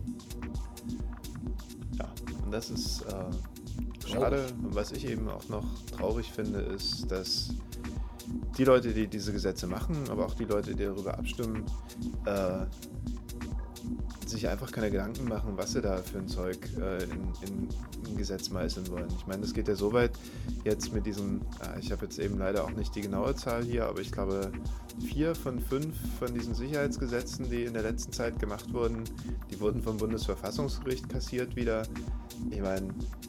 Ja, und das ist äh, schade. Und was ich eben auch noch traurig finde, ist, dass die Leute, die diese Gesetze machen, aber auch die Leute, die darüber abstimmen, äh, sich einfach keine Gedanken machen, was sie da für ein Zeug äh, in, in ein Gesetz meißeln wollen. Ich meine, das geht ja so weit jetzt mit diesem, äh, ich habe jetzt eben leider auch nicht die genaue Zahl hier, aber ich glaube, vier von fünf von diesen Sicherheitsgesetzen, die in der letzten Zeit gemacht wurden, die wurden vom Bundesverfassungsgericht kassiert wieder. Ich meine,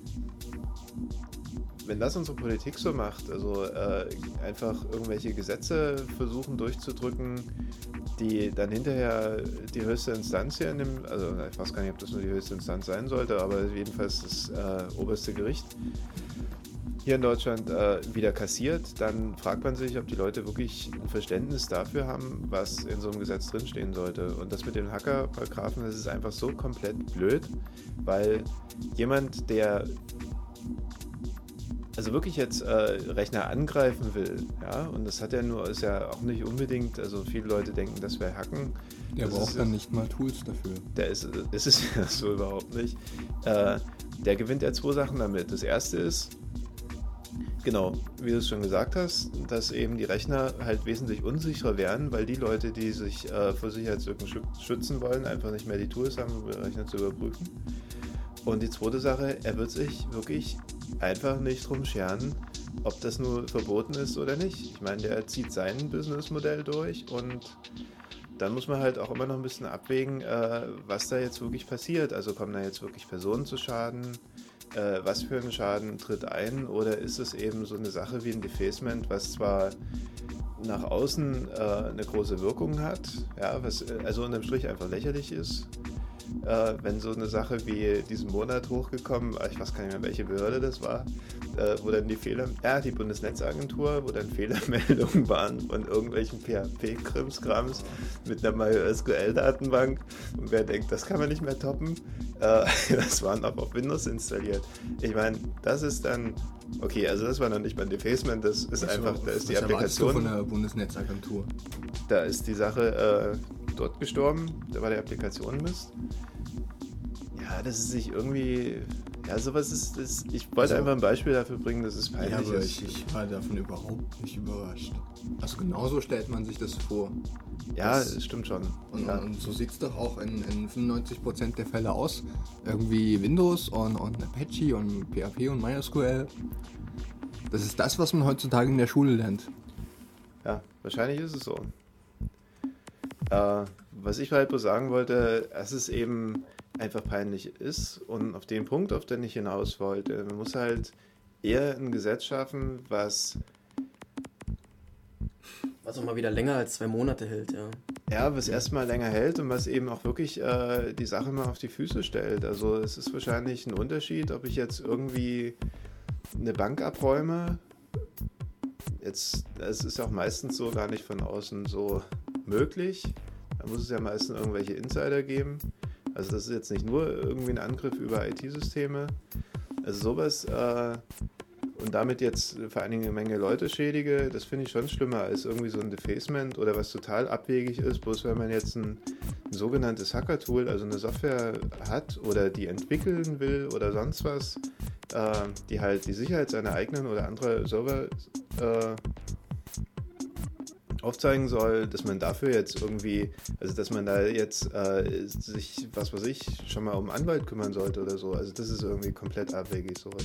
wenn das unsere Politik so macht, also äh, einfach irgendwelche Gesetze versuchen durchzudrücken, die dann hinterher die höchste Instanz hier in dem, also ich weiß gar nicht, ob das nur die höchste Instanz sein sollte, aber jedenfalls das äh, oberste Gericht hier in Deutschland äh, wieder kassiert, dann fragt man sich, ob die Leute wirklich ein Verständnis dafür haben, was in so einem Gesetz drinstehen sollte. Und das mit den Hacker-Paragraphen, das ist einfach so komplett blöd, weil jemand, der also wirklich jetzt äh, Rechner angreifen will, ja, und das hat ja nur, ist ja auch nicht unbedingt, also viele Leute denken, das wäre Hacken. Der das braucht ist, dann nicht mal Tools dafür. Der ist, ist es ja so überhaupt nicht. Äh, der gewinnt ja zwei Sachen damit. Das erste ist, genau, wie du es schon gesagt hast, dass eben die Rechner halt wesentlich unsicherer werden, weil die Leute, die sich äh, vor Sicherheitslücken schützen wollen, einfach nicht mehr die Tools haben, um den Rechner zu überprüfen. Und die zweite Sache, er wird sich wirklich einfach nicht drum scheren, ob das nur verboten ist oder nicht. Ich meine, der zieht sein Businessmodell durch und dann muss man halt auch immer noch ein bisschen abwägen, äh, was da jetzt wirklich passiert. Also kommen da jetzt wirklich Personen zu Schaden? Äh, was für ein Schaden tritt ein? Oder ist es eben so eine Sache wie ein Defacement, was zwar nach außen äh, eine große Wirkung hat, ja, was äh, also unterm Strich einfach lächerlich ist, äh, wenn so eine Sache wie diesen Monat hochgekommen, ich weiß gar nicht mehr, welche Behörde das war, äh, wo dann die Fehler, ja, die Bundesnetzagentur, wo dann Fehlermeldungen waren von irgendwelchen P H P-Krimskrams mit einer MySQL-Datenbank und wer denkt, das kann man nicht mehr toppen, äh, das war noch auf Windows installiert. Ich meine, das ist dann, okay, also das war noch nicht mal ein Defacement, das ist Was einfach, war- da ist die was erwartest du Applikation, von der Bundesnetzagentur? da ist die Sache äh, dort gestorben, da war die Applikation Mist. Ja, das ist sich irgendwie, Ja, sowas ist, ist ich wollte Also- einfach ein Beispiel dafür bringen, dass es peinlich Ja, aber ist. ich, ich war davon überhaupt nicht überrascht. Also genauso stellt man sich das vor. ja, das- es stimmt schon. Und, ja. und so sieht es doch auch in, in fünfundneunzig Prozent der Fälle aus. Irgendwie Windows und, und Apache und P H P und MySQL. Das ist das, was man heutzutage in der Schule lernt. Ja, wahrscheinlich ist es so. Äh, was ich halt bloß sagen wollte, dass es eben einfach peinlich ist und auf den Punkt, auf den ich hinaus wollte, man muss halt eher ein Gesetz schaffen, was, Was auch mal wieder länger als zwei Monate hält, ja. ja, was erstmal länger hält und was eben auch wirklich äh, die Sache mal auf die Füße stellt. Also es ist wahrscheinlich ein Unterschied, ob ich jetzt irgendwie eine Bank abräume. Jetzt, es ist auch meistens so gar nicht von außen so möglich. Da muss es ja meistens irgendwelche Insider geben. Also das ist jetzt nicht nur irgendwie ein Angriff über I T-Systeme. Also sowas äh, und damit jetzt vor allen Dingen eine Menge Leute schädige, das finde ich schon schlimmer als irgendwie so ein Defacement oder was total abwegig ist, bloß wenn man jetzt ein, ein sogenanntes Hacker-Tool, also eine Software hat oder die entwickeln will oder sonst was, äh, die halt die Sicherheit seiner eigenen oder anderer Server äh, aufzeigen soll, dass man dafür jetzt irgendwie, also dass man da jetzt äh, sich, was weiß ich, schon mal um einen Anwalt kümmern sollte oder so. Also das ist irgendwie komplett abwegig, sowas.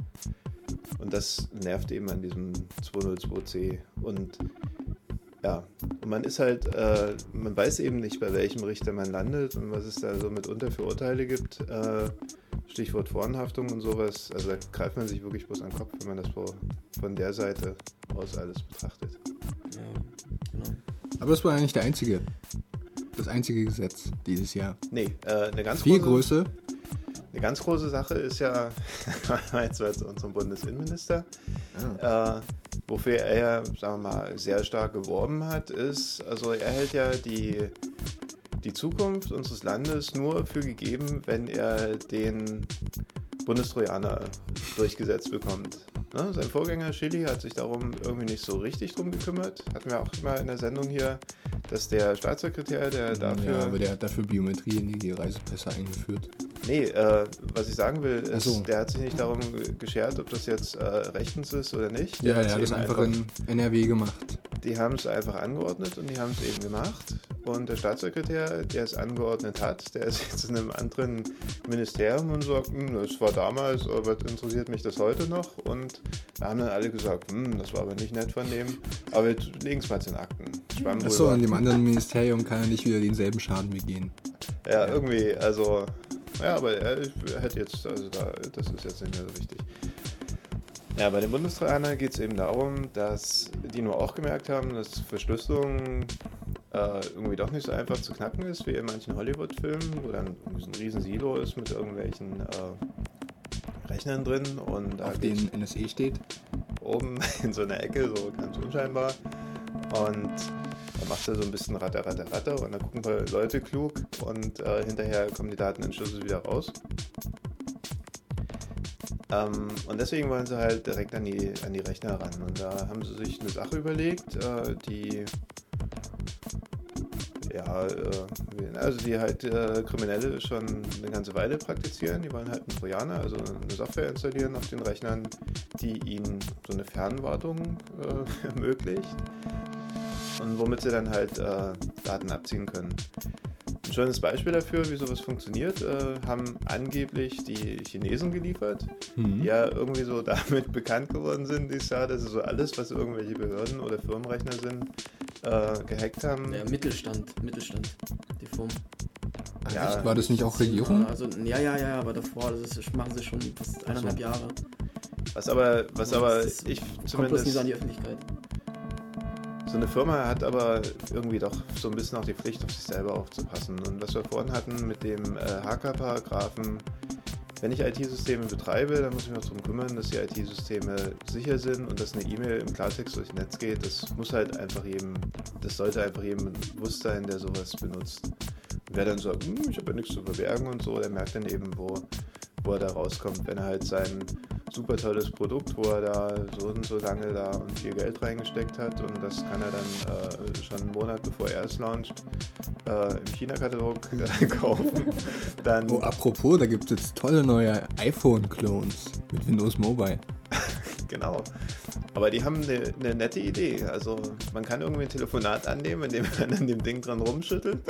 Und das nervt eben an diesem zweihundertzwei C. Und ja, und man ist halt, äh, man weiß eben nicht, bei welchem Richter man landet und was es da so mitunter für Urteile gibt. Äh, Stichwort Voranhaftung und sowas. Also da greift man sich wirklich bloß an den Kopf, wenn man das vor, von der Seite aus alles betrachtet. Ja, genau. Aber das war eigentlich der einzige, das einzige Gesetz dieses Jahr. Nee, äh, eine ganz Viel große, Größe. eine ganz große Sache ist ja, jetzt war es unserem Bundesinnenminister, äh, wofür er ja, sagen wir mal, sehr stark geworben hat, ist, also er hält ja die, die Zukunft unseres Landes nur für gegeben, wenn er den Bundestrojaner durchgesetzt bekommt. Ne? Sein Vorgänger Schilly hat sich darum irgendwie nicht so richtig drum gekümmert. Hatten wir auch mal in der Sendung hier, dass der Staatssekretär, der dafür... Ja, aber der hat dafür Biometrie in die Reisepässe eingeführt. Nee, äh, was ich sagen will, ist, Ach so. der hat sich nicht darum ge- geschert, ob das jetzt äh, rechtens ist oder nicht. Ja, Der er hat's hat das eben einfach in N R W gemacht. Die haben es einfach angeordnet und die haben es eben gemacht. Und der Staatssekretär, der es angeordnet hat, der ist jetzt in einem anderen Ministerium und sagt, hm, das war damals, aber interessiert mich das heute noch? Und da haben dann alle gesagt, hm, das war aber nicht nett von dem, aber wir legen es mal zu den Akten. Schwamm Achso, drüber. in dem anderen Ministerium kann er nicht wieder denselben Schaden begehen. Ja, irgendwie, also, ja, aber er hätte jetzt, also da, das ist jetzt nicht mehr so wichtig. Ja, bei den Bundestrojanern geht es eben darum, dass die nur auch gemerkt haben, dass Verschlüsselung äh, irgendwie doch nicht so einfach zu knacken ist, wie in manchen Hollywood-Filmen, wo dann so ein riesen Silo ist mit irgendwelchen äh, Rechnern drin und da Auf geht's den N S E steht. oben in so einer Ecke, so ganz unscheinbar. Und dann machst du so ein bisschen Ratter, Ratter, Ratter und dann gucken wir Leute klug und äh, hinterher kommen die Daten in Schlüssel wieder raus. Ähm, und deswegen wollen sie halt direkt an die, an die Rechner ran. Und da haben sie sich eine Sache überlegt, äh, die ja, äh, also die halt äh, Kriminelle schon eine ganze Weile praktizieren. Die wollen halt einen Trojaner, also eine Software installieren auf den Rechnern, die ihnen so eine Fernwartung äh, ermöglicht und womit sie dann halt äh, Daten abziehen können. Ein schönes Beispiel dafür, wie sowas funktioniert, äh, haben angeblich die Chinesen geliefert, Mhm. die ja irgendwie so damit bekannt geworden sind dieses Jahr, dass sie so alles, was irgendwelche Behörden oder Firmenrechner sind, äh, gehackt haben. Der Mittelstand, Mittelstand, die Firmen. Ja, Echt? War das nicht auch Regierung? Also, ja, ja, ja, aber davor, das ist, machen sie schon fast eineinhalb Jahre. was aber, was aber Das ich kommt bloß zumindest... nicht so an die Öffentlichkeit. So eine Firma hat aber irgendwie doch so ein bisschen auch die Pflicht, auf sich selber aufzupassen. Und was wir vorhin hatten mit dem äh, Hacker-Paragraphen, wenn ich I T-Systeme betreibe, dann muss ich mich auch darum kümmern, dass die I T-Systeme sicher sind und dass eine E-Mail im Klartext durchs Netz geht. Das muss halt einfach jedem, das sollte einfach jedem bewusst sein, der sowas benutzt. Und wer dann sagt, hm, ich habe ja nichts zu verbergen und so, der merkt dann eben, wo, wo er da rauskommt. Wenn er halt sein super tolles Produkt, wo er da so und so lange da und viel Geld reingesteckt hat und das kann er dann äh, schon einen Monat bevor er es launcht äh, im China-Katalog äh, kaufen. Dann, Oh, apropos, da gibt es jetzt tolle neue iPhone-Clones mit Windows Mobile. Genau. Aber die haben eine, eine nette Idee. Also man kann irgendwie ein Telefonat annehmen, indem man an dem Ding dran rumschüttelt.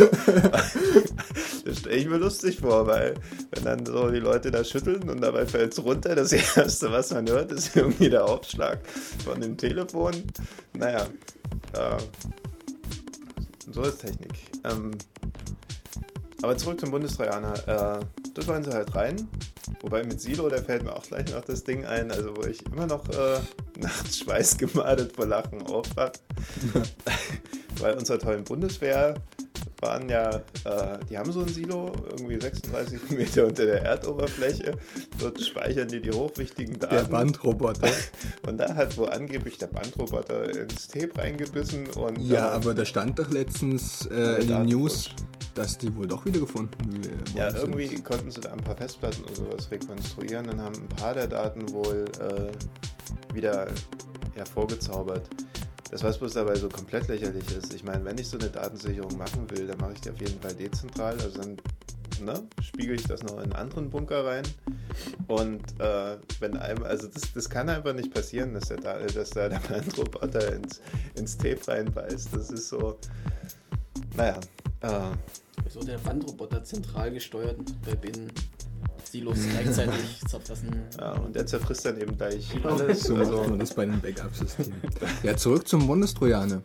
Das stelle ich mir lustig vor, weil wenn dann so die Leute da schütteln und dabei fällt es runter, das Erste, was man hört, ist irgendwie der Aufschlag von dem Telefon. Naja, äh, so ist Technik. Ähm, aber zurück zum Bundestrojaner. Äh, das wollen sie halt rein. Wobei mit Silo, da fällt mir auch gleich noch das Ding ein, also wo ich immer noch äh, nachts schweißgebadet vor Lachen aufwache. Bei unserer tollen Bundeswehr waren ja, äh, die haben so ein Silo, irgendwie sechsunddreißig Meter unter der Erdoberfläche. Dort speichern die die hochwichtigen Daten. Der Bandroboter. Und da hat wohl angeblich der Bandroboter ins Tape reingebissen. Und, Ja, äh, aber da stand doch letztens äh, in den News, dass die wohl doch wieder gefunden worden Ja, sind. irgendwie konnten sie da ein paar Festplatten oder sowas rekonstruieren und haben ein paar der Daten wohl äh, wieder hervorgezaubert. Das, was bloß dabei so komplett lächerlich ist, ich meine, wenn ich so eine Datensicherung machen will, dann mache ich die auf jeden Fall dezentral, also dann ne, spiegel ich das noch in einen anderen Bunker rein und äh, wenn einem, also das, das kann einfach nicht passieren, dass, der, da, dass da der Bandroboter ins, ins Tape reinbeißt, das ist so, naja, äh, So der Bandroboter zentral gesteuert bei beiden Silos gleichzeitig zerfressen. ja, und der zerfrisst dann eben gleich alles. So macht Also, man das bei den Backup-Systemen. Ja, zurück zum Bundestrojaner.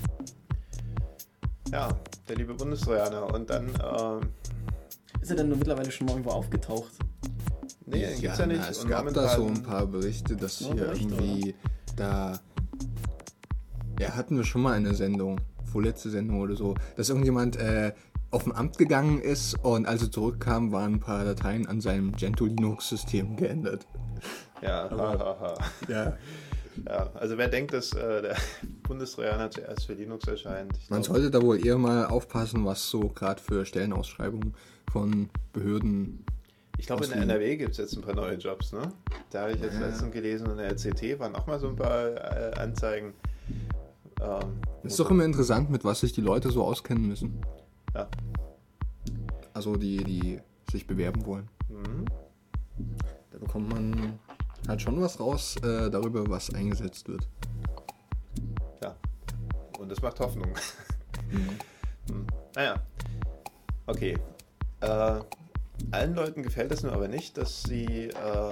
ja, der liebe Bundestrojaner und dann, ähm, Ist er denn nur mittlerweile schon mal irgendwo aufgetaucht? nee, den gibt's ja nicht. Na, es Und gab da so momentan- ein paar Berichte, dass Ja, hier Berichte, irgendwie da... Ja, hatten wir schon mal eine Sendung, vorletzte Sendung oder so, dass irgendjemand äh, auf ein Amt gegangen ist und als er zurückkam, waren ein paar Dateien an seinem Gentoo-Linux-System geändert. Ja, ha, ha, ha. Ja. Ja, also wer denkt, dass äh, der Bundestrojaner zuerst für Linux erscheint? Ich Man glaub, sollte da wohl eher mal aufpassen, was so gerade für Stellenausschreibungen von Behörden... ich glaube, in der N R W gibt es jetzt ein paar neue Jobs, ne? Da habe ich jetzt Ja. letztens gelesen, in der C T waren auch mal so ein paar äh, Anzeigen. Ähm, Ist doch immer interessant, mit was sich die Leute so auskennen müssen. Ja. Also die, die sich bewerben wollen. Mhm. Da bekommt man halt schon was raus äh, darüber, was eingesetzt wird. Ja. Und das macht Hoffnung. Hm. Naja. Okay. Äh, allen Leuten gefällt es nur aber nicht, dass sie äh,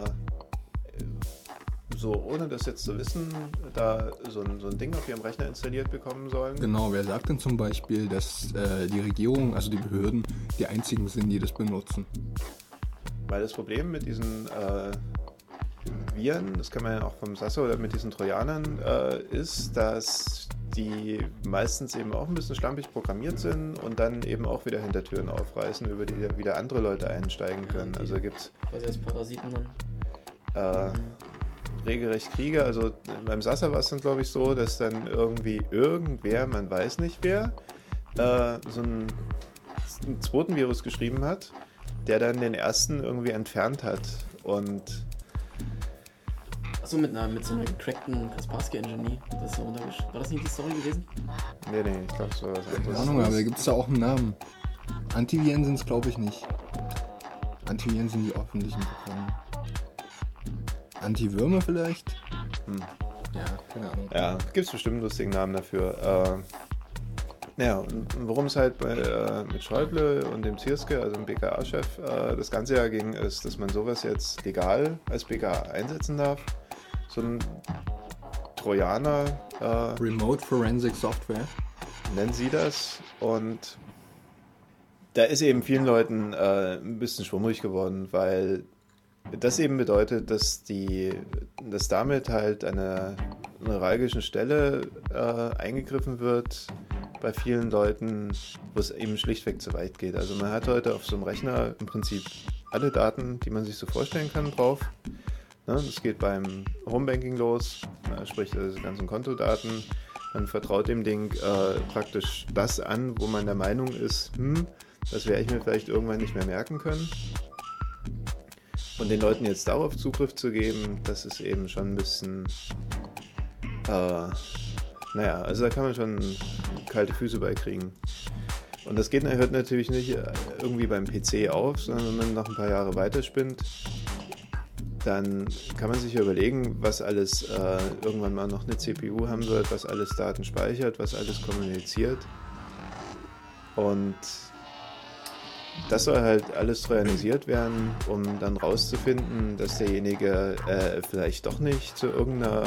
so, ohne das jetzt zu wissen, da so ein, so ein Ding auf ihrem Rechner installiert bekommen sollen. Genau, wer sagt denn zum Beispiel, dass äh, die Regierung, also die Behörden, die einzigen sind, die das benutzen? Weil das Problem mit diesen äh, Viren, das kann man ja auch vom Sasso oder mit diesen Trojanern, äh, ist, dass die meistens eben auch ein bisschen schlampig programmiert sind und dann eben auch wieder Hintertüren aufreißen, über die wieder andere Leute einsteigen können. Also gibt es Quasi als Parasiten äh, dann. regelrecht Kriege. Also beim Sassa war es dann, glaube ich, so, dass dann irgendwie irgendwer, man weiß nicht wer, äh, so einen, einen zweiten Virus geschrieben hat, der dann den ersten irgendwie entfernt hat. Und Achso, mit, einer, mit so einer gecrackten Kaspersky-Engine. Das ist so runtergesch- War das nicht die Story gewesen? nee, nee, ich glaube, so was Keine anderes. Ahnung, aber da gibt es da auch einen Namen. Antiviren sind es, glaube ich, nicht. Antiviren sind die öffentlichen Programme. Antiwürmer vielleicht? Hm. Ja, keine Ahnung. Ja, gibt es bestimmt einen lustigen Namen dafür. Äh, ja, und worum es halt bei, äh, mit Schäuble und dem Zierske, also dem B K A-Chef, äh, das ganze Jahr ging, ist, dass man sowas jetzt legal als B K A einsetzen darf. So ein Trojaner, äh, Remote Forensic Software. nennen sie das. Und da ist eben vielen Leuten äh, ein bisschen schwummrig geworden, weil das eben bedeutet, dass die, dass damit halt an einer neuralgischen Stelle äh, eingegriffen wird bei vielen Leuten, wo es eben schlichtweg zu weit geht. Also man hat heute auf so einem Rechner im Prinzip alle Daten, die man sich so vorstellen kann, drauf. Ne, das geht beim Homebanking los, äh, sprich also die ganzen Kontodaten. Man vertraut dem Ding äh, praktisch das an, wo man der Meinung ist, hm, das werde ich mir vielleicht irgendwann nicht mehr merken können. Und den Leuten jetzt darauf Zugriff zu geben, das ist eben schon ein bisschen, äh, naja, also da kann man schon kalte Füße bei kriegen. Und das geht, hört natürlich nicht irgendwie beim P C auf, sondern wenn man noch ein paar Jahre weiterspinnt, dann kann man sich ja überlegen, was alles äh, irgendwann mal noch eine C P U haben wird, was alles Daten speichert, was alles kommuniziert. Und das soll halt alles trojanisiert werden, um dann rauszufinden, dass derjenige äh, vielleicht doch nicht zu irgendeiner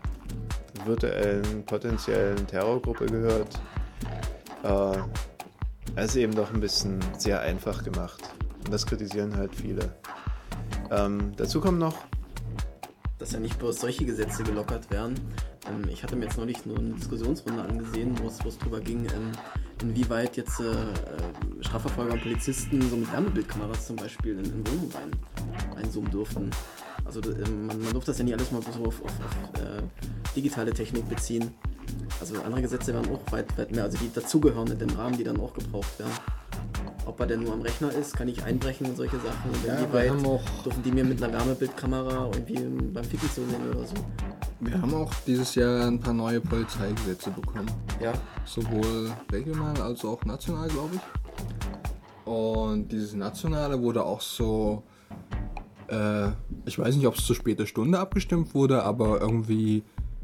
virtuellen, potenziellen Terrorgruppe gehört. Äh, das ist eben doch ein bisschen sehr einfach gemacht. Und das kritisieren halt viele. Ähm, dazu kommen noch, dass ja nicht bloß solche Gesetze gelockert werden. Ähm, ich hatte mir jetzt neulich nur eine Diskussionsrunde angesehen, wo es wo es drüber ging, ähm, inwieweit jetzt äh, Strafverfolger und Polizisten so mit Wärmebildkameras zum Beispiel in, in Wohnungen rein, einzoomen durften. Also ähm, man, man durfte das ja nicht alles mal so auf, auf, auf äh, digitale Technik beziehen. Also andere Gesetze werden auch weit, weit mehr, also die dazugehören in dem Rahmen, die dann auch gebraucht werden. Ob er denn nur am Rechner ist, kann ich einbrechen in solche Sachen. Und Ja, inwieweit wir haben auch- dürfen die mir mit einer Wärmebildkamera irgendwie beim Ficken zusehen oder so. Wir haben auch dieses Jahr ein paar neue Polizeigesetze bekommen. Ja, Sowohl regional als auch national, glaube ich. Und dieses Nationale wurde auch so, äh, ich weiß nicht, ob es zur späten Stunde abgestimmt wurde, aber irgendwie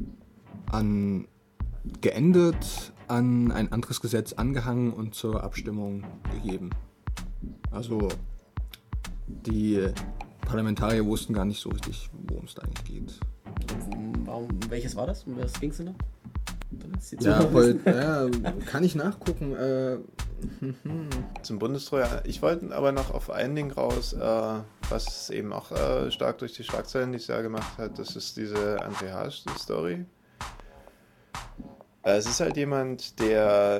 an geendet, an ein anderes Gesetz angehangen und zur Abstimmung gegeben. Also die Parlamentarier wussten gar nicht so richtig, worum es da eigentlich geht. und warum, welches war das? Um was ging es denn da? Damit es die Ja, Zuhörer voll, wissen. ja, kann ich nachgucken. Äh, zum Bundestrojaner. Ich wollte aber noch auf ein Ding raus, äh, was eben auch äh, stark durch die Schlagzeilen dieses Jahr gemacht hat. Das ist diese André Haas-Story. Äh, es ist halt jemand, der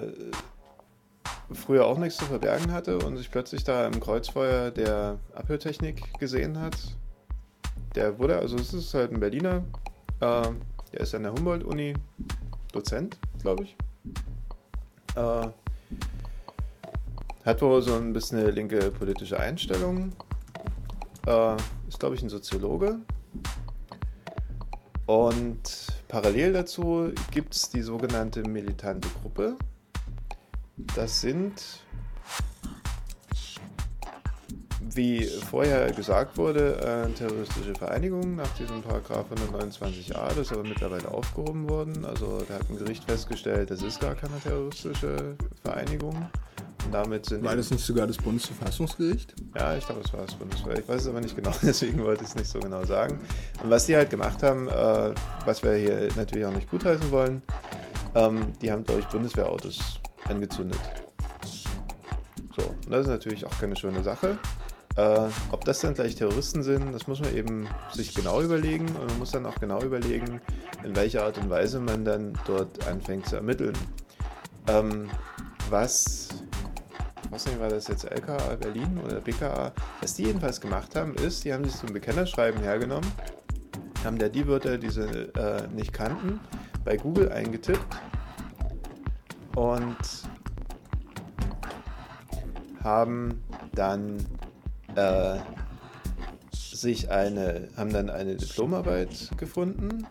früher auch nichts zu verbergen hatte und sich plötzlich da im Kreuzfeuer der Abhörtechnik gesehen hat. Der wurde, also es ist halt ein Berliner, äh, der ist an der Humboldt-Uni Dozent, glaube ich. Äh, Hat wohl so ein bisschen eine linke politische Einstellung. Äh, ist, glaube ich, ein Soziologe. Und parallel dazu gibt es die sogenannte militante Gruppe. Das sind, wie vorher gesagt wurde, äh, terroristische Vereinigungen nach diesem Paragraph hundertneunundzwanzig a, das ist aber mittlerweile aufgehoben worden. Also da hat ein Gericht festgestellt, das ist gar keine terroristische Vereinigung. Und damit sind war das nicht sogar das Bundesverfassungsgericht? Ja, ich glaube, es war das Bundeswehr. Ich weiß es aber nicht genau, deswegen wollte ich es nicht so genau sagen. Und was die halt gemacht haben, äh, was wir hier natürlich auch nicht gutheißen wollen, ähm, die haben, glaube ich, Bundeswehrautos angezündet. So, und das ist natürlich auch keine schöne Sache. Äh, ob das dann gleich Terroristen sind, das muss man eben sich genau überlegen und man muss dann auch genau überlegen, in welcher Art und Weise man dann dort anfängt zu ermitteln. Ähm, was... Ich weiß nicht, war das jetzt L K A Berlin oder B K A? Was die jedenfalls gemacht haben, ist, die haben sich so ein Bekennerschreiben hergenommen, haben da die Wörter, die sie äh, nicht kannten, bei Google eingetippt und haben dann äh, sich eine, haben dann eine Diplomarbeit gefunden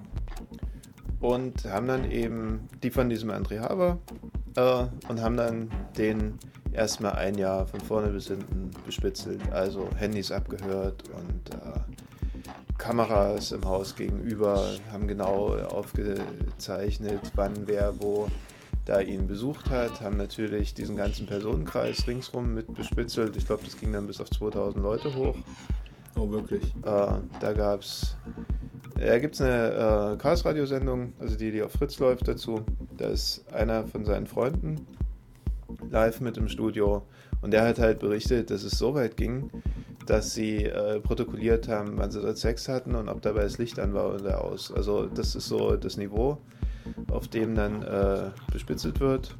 und haben dann eben die von diesem André Haber äh, und haben dann den erstmal ein Jahr von vorne bis hinten bespitzelt, also Handys abgehört und äh, Kameras im Haus gegenüber, haben genau aufgezeichnet, wann wer wo da ihn besucht hat, haben natürlich diesen ganzen Personenkreis ringsrum mit bespitzelt. Ich glaube, das ging dann bis auf zweitausend Leute hoch. Oh, wirklich? Äh, da gab es, da gibt es eine äh, Chaos-Radio-Sendung, also die, die auf Fritz läuft dazu. Da ist einer von seinen Freunden live mit im Studio und der hat halt berichtet, dass es so weit ging, dass sie äh, protokolliert haben, wann sie dort Sex hatten und ob dabei das Licht an war oder aus. Also das ist so das Niveau, auf dem dann äh, bespitzelt wird.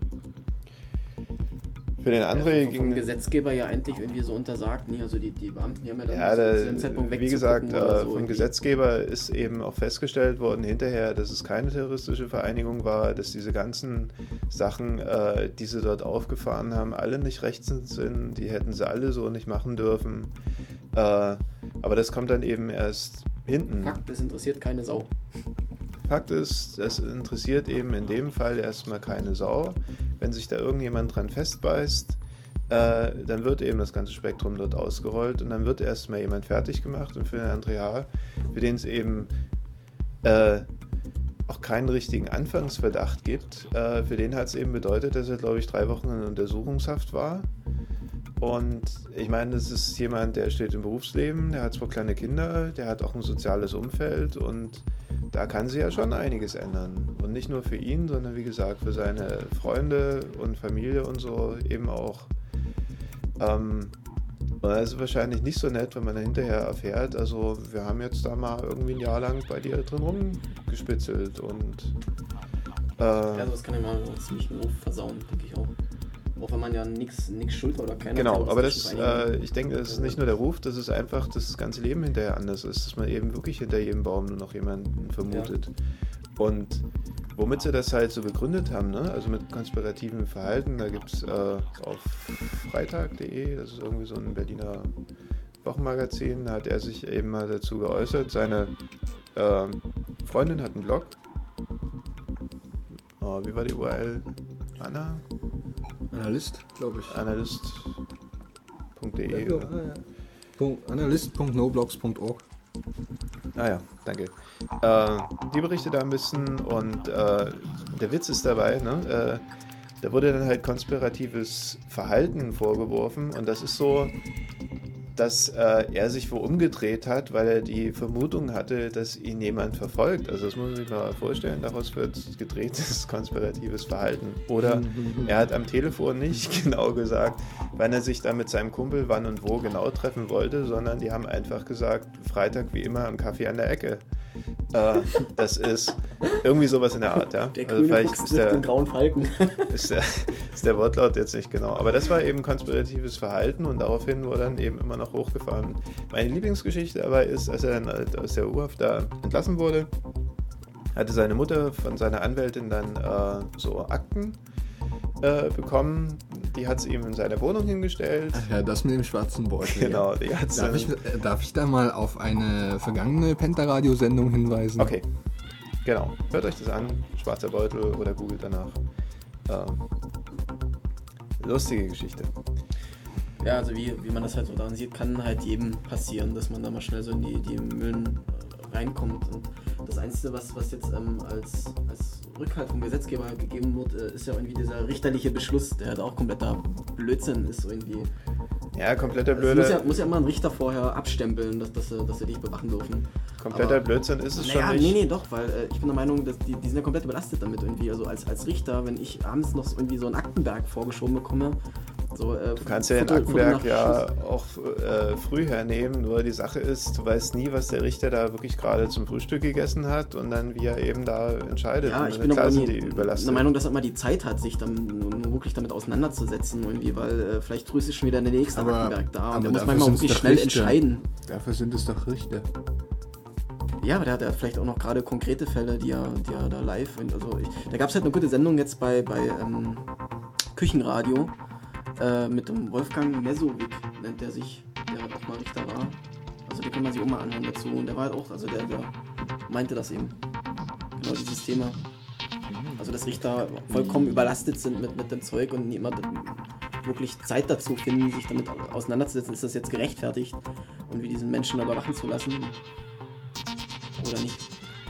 Für den André vom, ging... vom Gesetzgeber ja eigentlich irgendwie so untersagt, nie? Also die, die Beamten, die haben ja dann Ja, zu da, dem Zeitpunkt wie gesagt, wegzugucken oder äh, so vom irgendwie. Gesetzgeber ist eben auch festgestellt worden hinterher, dass es keine terroristische Vereinigung war, dass diese ganzen Sachen, äh, die sie dort aufgefahren haben, alle nicht rechtens sind, die hätten sie alle so nicht machen dürfen. Äh, aber das kommt dann eben erst hinten. Fakt, das interessiert keine Sau. Fakt ist, es interessiert eben in dem Fall erstmal keine Sau. Wenn sich da irgendjemand dran festbeißt, äh, dann wird eben das ganze Spektrum dort ausgerollt und dann wird erstmal jemand fertig gemacht und für den Andrea, für den es eben äh, auch keinen richtigen Anfangsverdacht gibt, äh, für den hat es eben bedeutet, dass er, glaube ich, drei Wochen in Untersuchungshaft war. Und ich meine, das ist jemand, der steht im Berufsleben, der hat zwei kleine Kinder, der hat auch ein soziales Umfeld und da kann sich ja schon einiges ändern. Und nicht nur für ihn, sondern wie gesagt für seine Freunde und Familie und so eben auch. Ähm, und das ist wahrscheinlich nicht so nett, wenn man dann hinterher erfährt, also wir haben jetzt da mal irgendwie ein Jahr lang bei dir drin rumgespitzelt und äh, Ja, das kann ja mal ziemlich den Ruf versauen, denke ich auch. Auch wenn man ja nichts schuld war oder keiner. genau, aber das, zwischen äh, einigen- ich denke, das ist nicht nur der Ruf, das ist einfach, dass das ganze Leben hinterher anders ist, dass man eben wirklich hinter jedem Baum nur noch jemanden vermutet. Und womit sie das halt so begründet haben, ne? Also mit konspirativem Verhalten, da gibt es äh, auf freitag punkt de, das ist irgendwie so ein Berliner Wochenmagazin, da hat er sich eben mal dazu geäußert. Seine äh, Freundin hat einen Blog. Oh, wie war die U R L? Anna? Analyst, glaube ich. Analyst punkt de. Ja, ja. Punkt- Analyst punkt noblogs punkt org. Ah ja, danke. Äh, die berichtet da ein bisschen und äh, der Witz ist dabei, ne? Äh, da wurde dann halt konspiratives Verhalten vorgeworfen und das ist so, dass äh, er sich wohl umgedreht hat, weil er die Vermutung hatte, dass ihn jemand verfolgt. Also das muss man sich mal vorstellen, daraus wird gedrehtes konspiratives Verhalten. Oder er hat am Telefon nicht genau gesagt, wann er sich da mit seinem Kumpel wann und wo genau treffen wollte, sondern die haben einfach gesagt, Freitag wie immer am Kaffee an der Ecke. Äh, das ist irgendwie sowas in der Art, ja. Der Also grüne vielleicht Fuchs ist trifft der, den grauen Falken. ist der, ist der Wortlaut jetzt nicht genau. Aber das war eben konspiratives Verhalten und daraufhin wurde dann eben immer noch hochgefahren. Meine Lieblingsgeschichte dabei ist, als er dann halt aus der U-Haft da entlassen wurde, hatte seine Mutter von seiner Anwältin dann äh, so Akten äh, bekommen. Die hat sie ihm in seine Wohnung hingestellt. Ach ja, das mit dem schwarzen Beutel. Genau, ja. die hat Darf ich, äh, darf ich da mal auf eine vergangene Pentaradio-Sendung hinweisen? Okay, genau. Hört euch das an, schwarzer Beutel oder googelt danach. Ähm, lustige Geschichte. Ja, also wie, wie man das halt so daran sieht, kann halt jedem passieren, dass man da mal schnell so in die, die Mühlen äh, reinkommt. Und das Einzige, was, was jetzt ähm, als, als Rückhalt vom Gesetzgeber gegeben wird, äh, ist ja irgendwie dieser richterliche Beschluss, der halt auch kompletter Blödsinn ist irgendwie. Ja, kompletter Es Blöde. muss ja, muss ja immer ein Richter vorher abstempeln, dass, dass, sie, dass sie dich bewachen dürfen. Kompletter Aber- Blödsinn ist es Naja, schon nee, nicht. nee, doch, weil äh, ich bin der Meinung, dass die, die sind ja komplett überlastet damit irgendwie. Also als, als Richter, wenn ich abends noch so irgendwie so einen Aktenberg vorgeschoben bekomme, so, äh, Du kannst ja den Aktenberg ja auch äh, früh hernehmen, nur die Sache ist, du weißt nie, was der Richter da wirklich gerade zum Frühstück gegessen hat und dann wie er eben da entscheidet. Ja, Und ich bin klar aber sind nie die überlastet. der Meinung, dass er immer die Zeit hat, sich dann nur wirklich damit auseinanderzusetzen irgendwie, weil äh, vielleicht früh ist schon wieder der nächste Aber- Aktenberg da aber und der muss dafür manchmal sind's wirklich doch schnell Richter. entscheiden. Dafür sind es doch Richter. Ja, aber der hat ja vielleicht auch noch gerade konkrete Fälle, die er, die er da live. Also ich, da gab es halt eine gute Sendung jetzt bei, bei ähm, Küchenradio äh, mit dem Wolfgang Mesowik, nennt der sich, der auch mal Richter war. Also den kann man sich auch mal anhören dazu. Und der war halt auch, also der, der meinte das eben. Genau dieses Thema. Also dass Richter vollkommen überlastet sind mit, mit dem Zeug und niemand wirklich Zeit dazu finden, sich damit auseinanderzusetzen, ist das jetzt gerechtfertigt und wie diesen Menschen überwachen zu lassen. Oder nicht?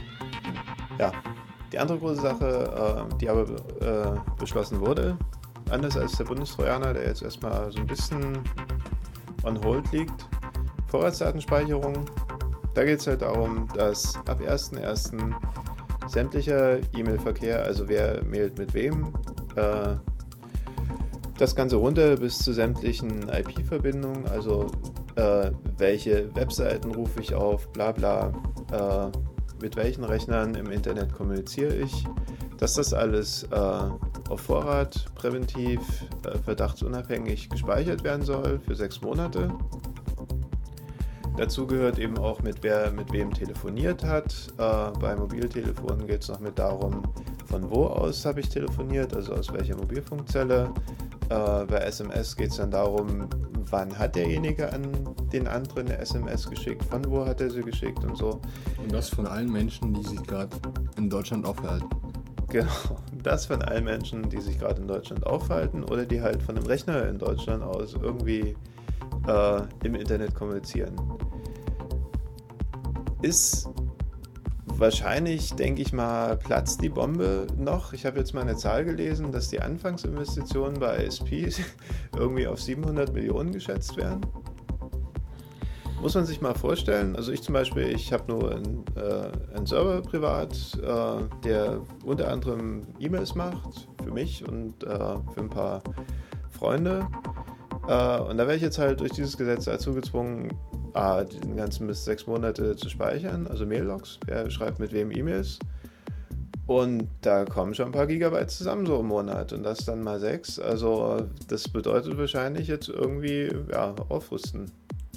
Ja, die andere große Sache, äh, die aber äh, beschlossen wurde, anders als der Bundestrojaner, der jetzt erstmal so ein bisschen on hold liegt, Vorratsdatenspeicherung. Da geht es halt darum, dass ab ersten ersten sämtlicher E-Mail-Verkehr, also wer mailt mit wem, äh, das Ganze runter bis zu sämtlichen I P-Verbindungen, also äh, welche Webseiten rufe ich auf, bla bla, äh, mit welchen Rechnern im Internet kommuniziere ich, dass das alles äh, auf Vorrat präventiv, äh, verdachtsunabhängig gespeichert werden soll für sechs Monate. Dazu gehört eben auch, mit wer mit wem telefoniert hat. Äh, bei Mobiltelefonen geht es noch mit darum, von wo aus habe ich telefoniert, also aus welcher Mobilfunkzelle. Äh, bei S M S geht es dann darum, wann hat derjenige an den anderen eine S M S geschickt, von wo hat er sie geschickt und so. Und das von allen Menschen, die sich gerade in Deutschland aufhalten. Genau, das von allen Menschen, die sich gerade in Deutschland aufhalten oder die halt von einem Rechner in Deutschland aus irgendwie äh, im Internet kommunizieren. Ist wahrscheinlich, denke ich mal, platzt die Bombe noch. Ich habe jetzt mal eine Zahl gelesen, dass die Anfangsinvestitionen bei I S P irgendwie auf siebenhundert Millionen geschätzt werden. Muss man sich mal vorstellen. Also ich zum Beispiel, ich habe nur einen, äh, einen Server privat, äh, der unter anderem E-Mails macht, für mich und äh, für ein paar Freunde. Äh, und da werde ich jetzt halt durch dieses Gesetz dazu gezwungen, ah, den ganzen bis sechs Monate zu speichern, also Mail-Logs, wer schreibt mit wem E-Mails. Und da kommen schon ein paar Gigabyte zusammen so im Monat und das dann mal sechs. Also das bedeutet wahrscheinlich jetzt irgendwie, ja, aufrüsten.